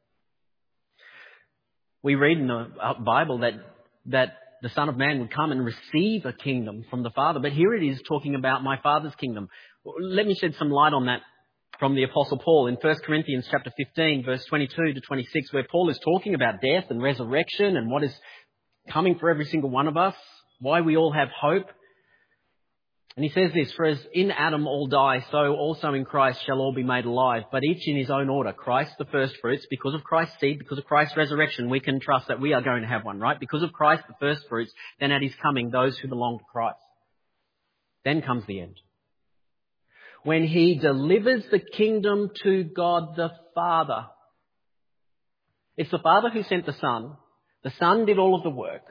Speaker 1: We read in the Bible that, that the Son of Man would come and receive a kingdom from the Father. But here it is talking about my Father's kingdom. Let me shed some light on that from the Apostle Paul in First Corinthians chapter fifteen, verse twenty-two to twenty-six, where Paul is talking about death and resurrection and what is coming for every single one of us, why we all have hope. And he says this, for as in Adam all die, so also in Christ shall all be made alive, but each in his own order. Christ the first fruits, because of Christ's seed, because of Christ's resurrection, we can trust that we are going to have one, right? Because of Christ the first fruits, then at his coming, those who belong to Christ. Then comes the end. When he delivers the kingdom to God the Father. It's the Father who sent the Son. The Son did all of the work.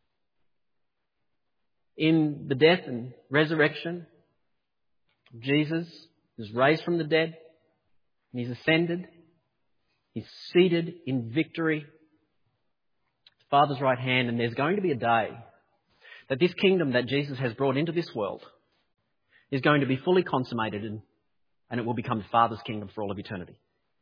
Speaker 1: In the death and resurrection, Jesus is raised from the dead, and he's ascended. He's seated in victory, the Father's right hand, and there's going to be a day that this kingdom that Jesus has brought into this world is going to be fully consummated, and, and it will become the Father's kingdom for all of eternity.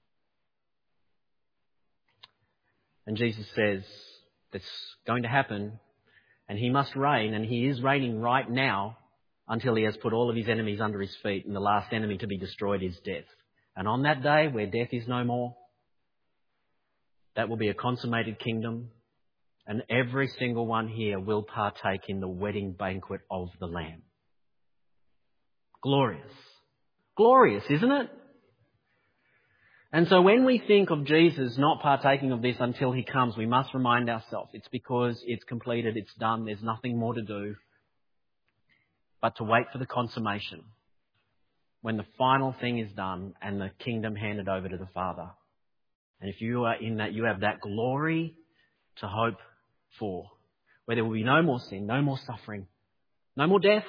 Speaker 1: And Jesus says that's going to happen. And he must reign, and he is reigning right now until he has put all of his enemies under his feet, and the last enemy to be destroyed is death. And on that day, where death is no more, that will be a consummated kingdom, and every single one here will partake in the wedding banquet of the Lamb. Glorious. Glorious, isn't it? And so when we think of Jesus not partaking of this until he comes, we must remind ourselves it's because it's completed, it's done, there's nothing more to do but to wait for the consummation when the final thing is done and the kingdom handed over to the Father. And if you are in that, you have that glory to hope for, where there will be no more sin, no more suffering, no more death,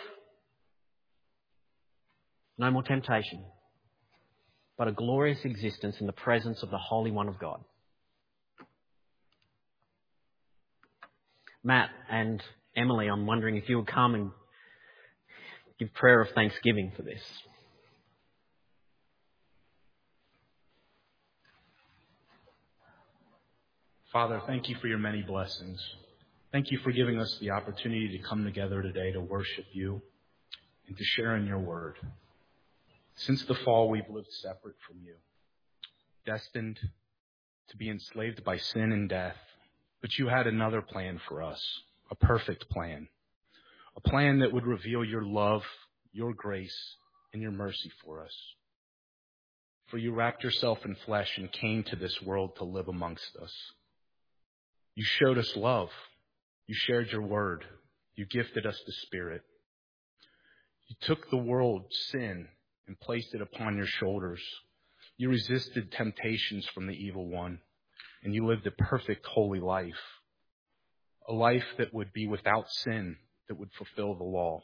Speaker 1: no more temptation, but a glorious existence in the presence of the Holy One of God. Matt and Emily, I'm wondering if you would come and give prayer of thanksgiving for this.
Speaker 9: Father, thank you for your many blessings. Thank you for giving us the opportunity to come together today to worship you and to share in your word. Since the fall, we've lived separate from you, destined to be enslaved by sin and death. But you had another plan for us, a perfect plan, a plan that would reveal your love, your grace, and your mercy for us. For you wrapped yourself in flesh and came to this world to live amongst us. You showed us love. You shared your word. You gifted us the Spirit. You took the world's sin and placed it upon your shoulders. You resisted temptations from the evil one, and you lived a perfect, holy life, a life that would be without sin, that would fulfill the law.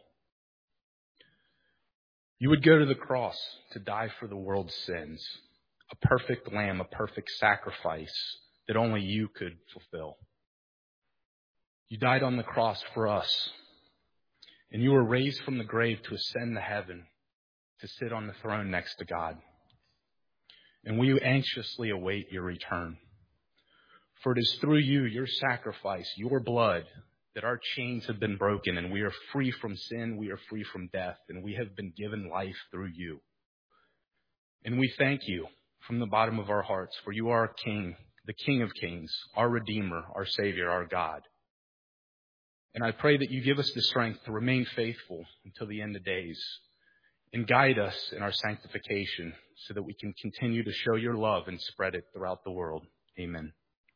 Speaker 9: You would go to the cross to die for the world's sins, a perfect lamb, a perfect sacrifice that only you could fulfill. You died on the cross for us, and you were raised from the grave to ascend to heaven, to sit on the throne next to God. And we anxiously await your return. For it is through you, your sacrifice, your blood, that our chains have been broken, and we are free from sin, we are free from death, and we have been given life through you. And we thank you from the bottom of our hearts, for you are our King, the King of Kings, our Redeemer, our Savior, our God. And I pray that you give us the strength to remain faithful until the end of days and guide us in our sanctification so that we can continue to show your love and spread it throughout the world. Amen.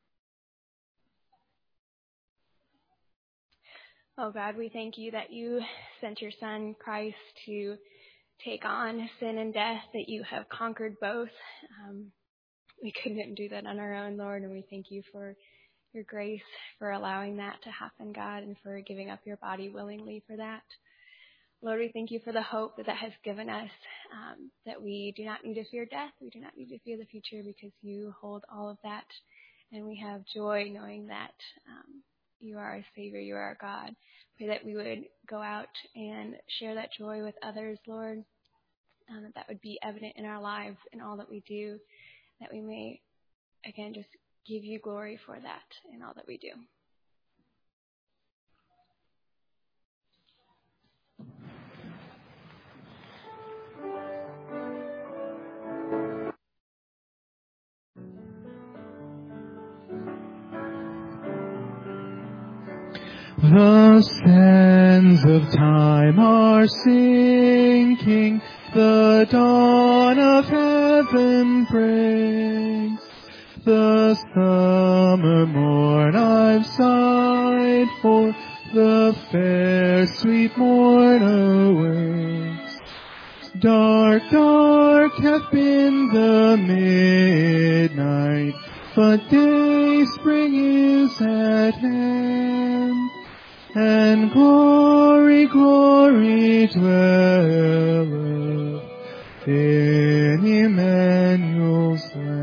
Speaker 10: Oh God, we thank you that you sent your Son, Christ, to take on sin and death, that you have conquered both. Um, we couldn't do that on our own, Lord, and we thank you for your grace, for allowing that to happen, God, and for giving up your body willingly for that. Lord, we thank you for the hope that that has given us, um, that we do not need to fear death, we do not need to fear the future, because you hold all of that, and we have joy knowing that um, you are our Savior, you are our God. Pray that we would go out and share that joy with others, Lord, um, that that would be evident in our lives, in all that we do, that we may, again, just give you glory for that in all that we do.
Speaker 4: The sands of time are sinking, the dawn of heaven breaks. The summer morn I've sighed for, the fair sweet morn awakes. Dark, dark hath been the midnight, but day spring is at hand. And glory, glory dwelleth in Emmanuel's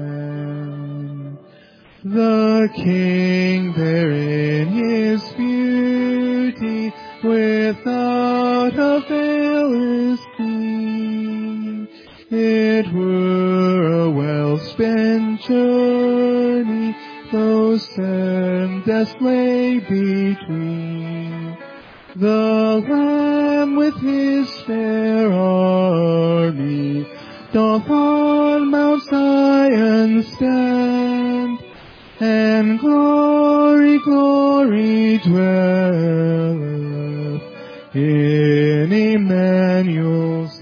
Speaker 4: land. The King there in his beauty, without a veil is clean. It were a well-spent journey, though some death lay between. The Lamb with his fair army doth on Mount Zion stand, and glory, glory dwelleth in Emmanuel's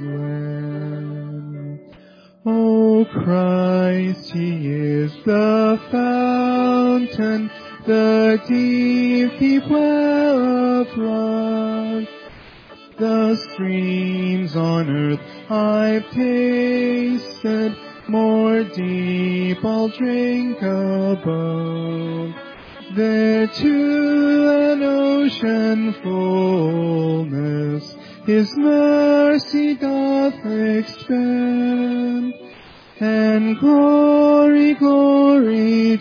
Speaker 4: land. O Christ, he is the fountain, the deep, deep well of life. The streams on earth I've tasted, more deep I'll drink above. There to an ocean fullness his mercy doth expand, and glory, glory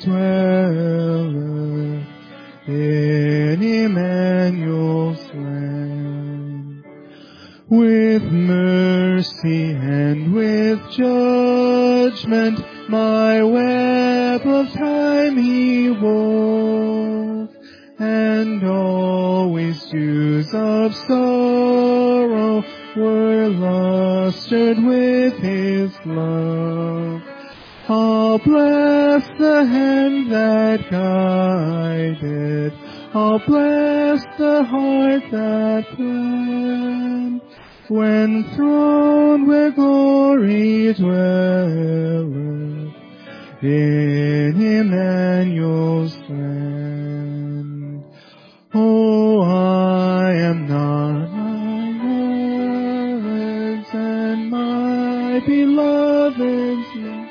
Speaker 4: dwelleth in Emmanuel's land. With mercy and with judgment my web of time time he wove, and always dews of sorrow were lustered with his love. I'll bless the hand that guided, I'll bless the heart that planned, when throned where glory dwelleth, in Emmanuel's land. Oh, I am not my Lord's and my beloved's not.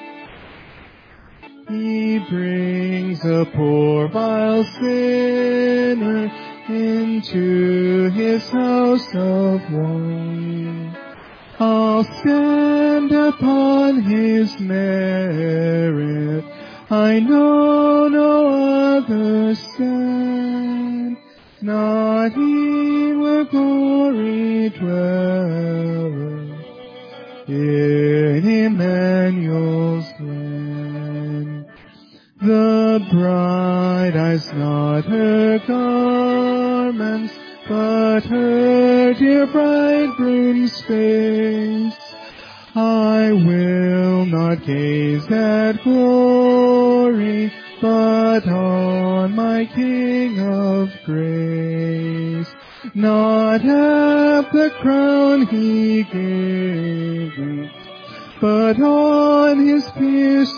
Speaker 4: He brings a poor vile sinner into his house of wine. I'll stand upon his merit, I know no other stand, not he where glory dwelleth, in Emmanuel's land. The bride has not her garments, but her dear bridegroom's face. I will not gaze at glory, but on my King of grace. Not at the crown he gave me, but on his pierced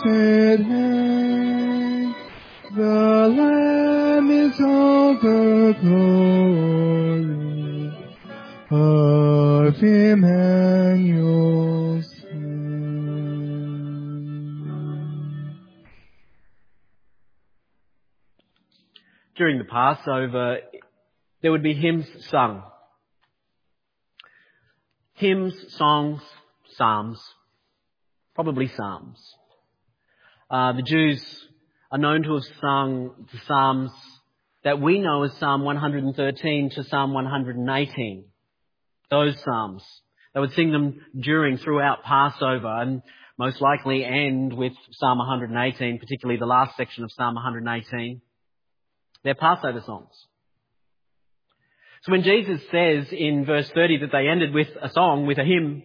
Speaker 4: hand. The Lamb is all the glory of Emmanuel's hand.
Speaker 1: During the Passover, there would be hymns sung. Hymns, songs, psalms. Probably psalms. Uh, the Jews are known to have sung the psalms that we know as Psalm one hundred thirteen to Psalm one hundred eighteen. Those psalms. They would sing them during, throughout Passover, and most likely end with Psalm one hundred eighteen, particularly the last section of Psalm one hundred eighteen. They're Passover songs. So when Jesus says in verse thirty that they ended with a song, with a hymn,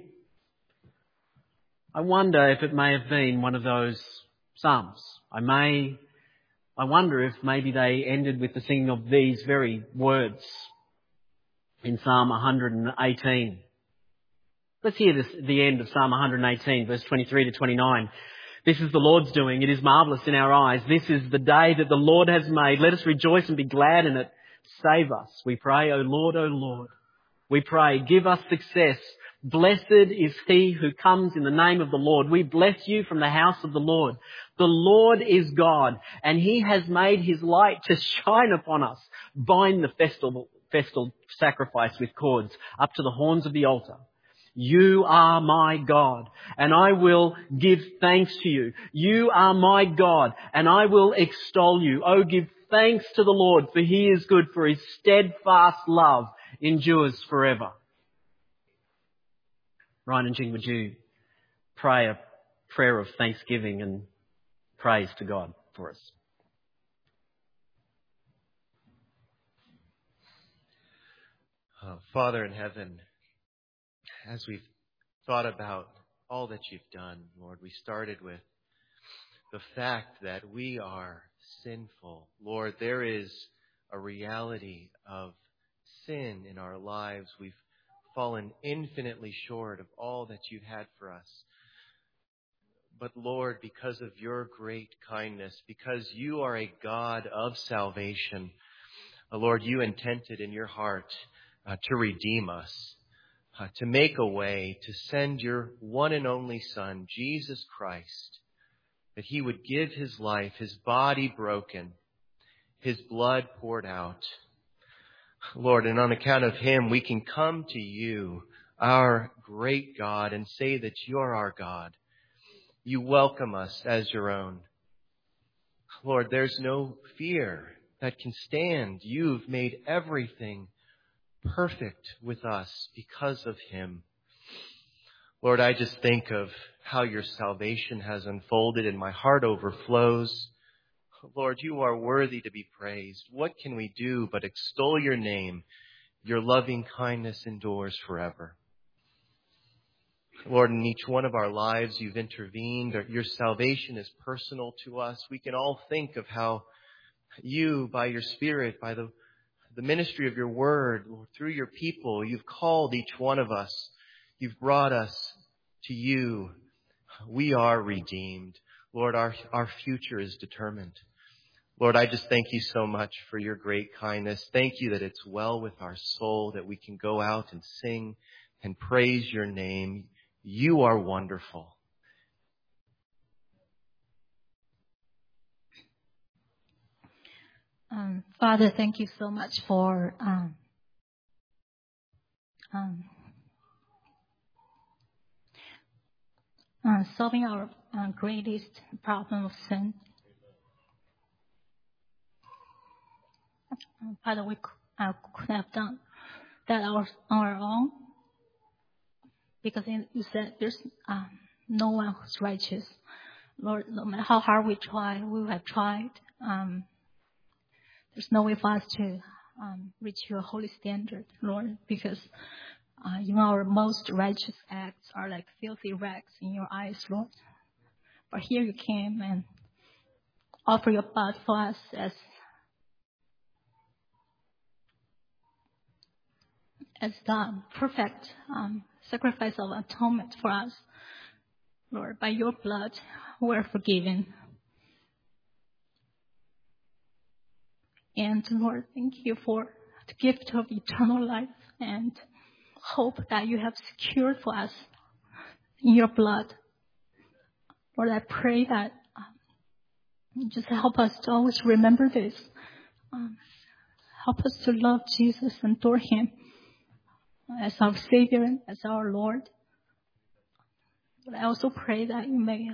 Speaker 1: I wonder if it may have been one of those psalms. I may, I wonder if maybe they ended with the singing of these very words in Psalm one hundred eighteen. Let's hear this, the end of Psalm one hundred eighteen, verse twenty-three to twenty-nine. This is the Lord's doing. It is marvellous in our eyes. This is the day that the Lord has made. Let us rejoice and be glad in it. Save us, we pray, O Lord, O Lord. We pray, give us success. Blessed is he who comes in the name of the Lord. We bless you from the house of the Lord. The Lord is God, and he has made his light to shine upon us. Bind the festal, festal sacrifice with cords up to the horns of the altar. You are my God, and I will give thanks to you. You are my God, and I will extol you. Oh, give thanks to the Lord, for he is good, for his steadfast love endures forever. Ryan and Jing, would you pray a prayer of thanksgiving and praise to God for us?
Speaker 11: Uh, Father in heaven, as we've thought about all that you've done, Lord, we started with the fact that we are sinful. Lord, there is a reality of sin in our lives. We've fallen infinitely short of all that you had for us. But Lord, because of your great kindness, because you are a God of salvation, uh, Lord, you intended in your heart uh, to redeem us, uh, to make a way, to send your one and only Son, Jesus Christ, that he would give his life, his body broken, his blood poured out. Lord, and on account of him, we can come to you, our great God, and say that you're our God. You welcome us as your own. Lord, there's no fear that can stand. You've made everything perfect with us because of him. Lord, I just think of how your salvation has unfolded and my heart overflows. Lord, you are worthy to be praised. What can we do but extol your name? Your loving kindness endures forever. Lord, in each one of our lives, you've intervened. Your salvation is personal to us. We can all think of how you, by your Spirit, by the, the ministry of your word, Lord, through your people, you've called each one of us. You've brought us to you. We are redeemed. Lord, our, our future is determined. Lord, I just thank you so much for your great kindness. Thank you that it's well with our soul, that we can go out and sing and praise your name. You are wonderful.
Speaker 12: Um, Father, thank you so much for um, um, uh, solving our uh, greatest problem of sin. Uh, Father, we uh, could have done that our, on our own, because you said there's uh, no one who's righteous. Lord, no matter how hard we try, we have tried. Um, there's no way for us to um, reach your holy standard, Lord, because uh, even our most righteous acts are like filthy rags in your eyes, Lord. But here you came and offer your blood for us as as the perfect um, sacrifice of atonement for us. Lord, by your blood, we're forgiven. And Lord, thank you for the gift of eternal life and hope that you have secured for us in your blood. Lord, I pray that um, just help us to always remember this. Um, help us to love Jesus and adore him as our Savior and as our Lord. But I also pray that you may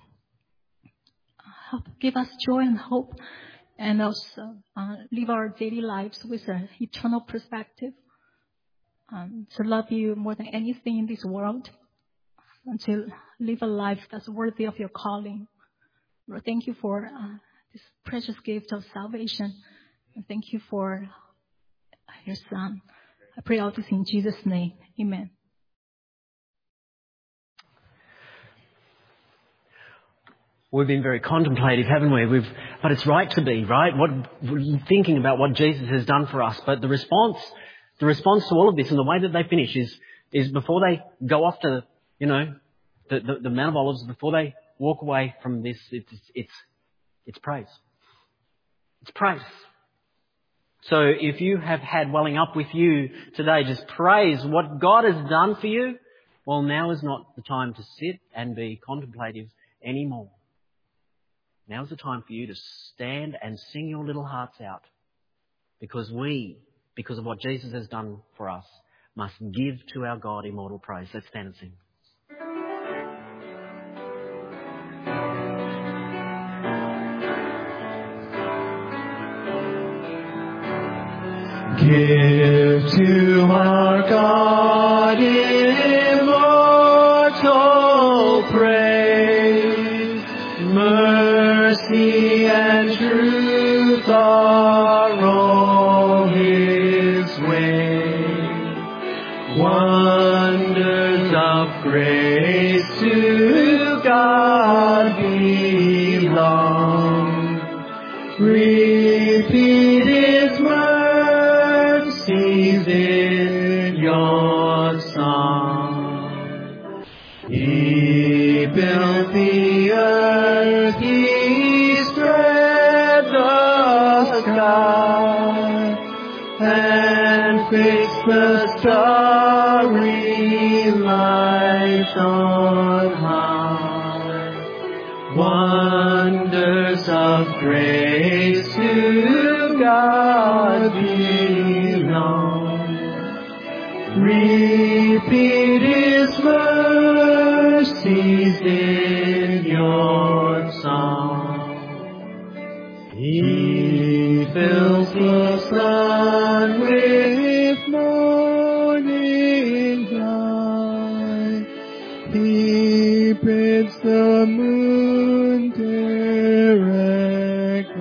Speaker 12: help give us joy and hope, and also uh, live our daily lives with an eternal perspective, um, to love you more than anything in this world, and to live a life that's worthy of your calling. Lord, thank you for uh, this precious gift of salvation, and thank you for your Son. I pray all this in Jesus' name. Amen.
Speaker 1: We've been very contemplative, haven't we? We've, but it's right to be, right? What, thinking about what Jesus has done for us. But the response, the response to all of this and the way that they finish is, is before they go off to, you know, the, the, the Mount of Olives, before they walk away from this, it's, it's, it's praise. It's praise. So if you have had welling up with you today, just praise what God has done for you, well, now is not the time to sit and be contemplative anymore. Now is the time for you to stand and sing your little hearts out. Because we, because of what Jesus has done for us, must give to our God immortal praise. Let's stand and sing.
Speaker 4: Give to our God immortal praise. Mercy and truth are all his way. Wonders of grace to God belong. Repeat his mercies in your song. He built the earth, he spread the sky, and fixed the starry light on high. Wonders of grace to God belong. Repeat his mercies in your song. He fills the sun with morning light. He bids the moon direct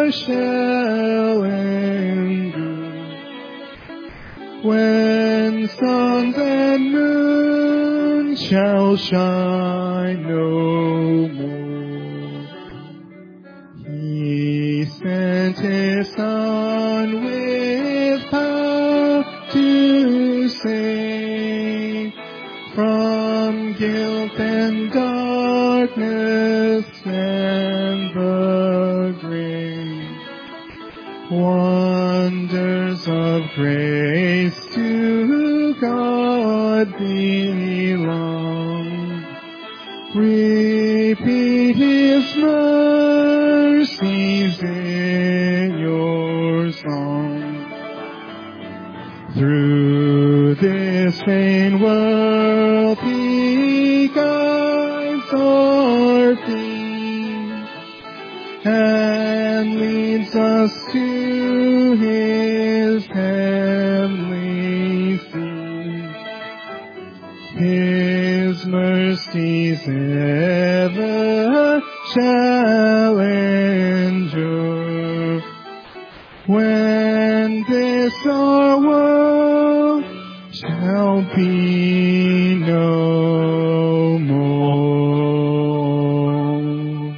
Speaker 4: shall endure. When suns and moon shall shine no more, He sent His Son with power to save from guilt and darkness and the grave. Wonders of grace to God belong. Repeat His mercies in your song. Through this vain world He guides our feet and leads us to His heavenly seat. His mercies ever shall endure. When this our world shall be no more.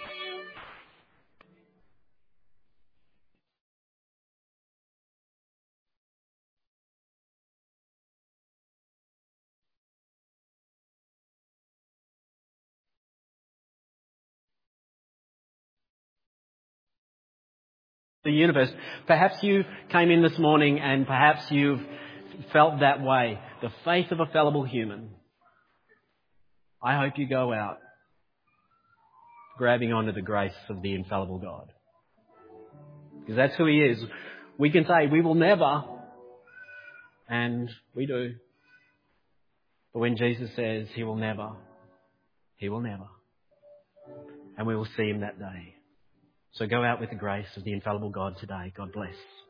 Speaker 1: The universe. Perhaps you came in this morning and perhaps you've felt that way. The faith of a fallible human. I hope you go out grabbing onto the grace of the infallible God. Because that's who He is. We can say we will never, and we do. But when Jesus says He will never, He will never. And we will see Him that day. So go out with the grace of the infallible God today. God bless.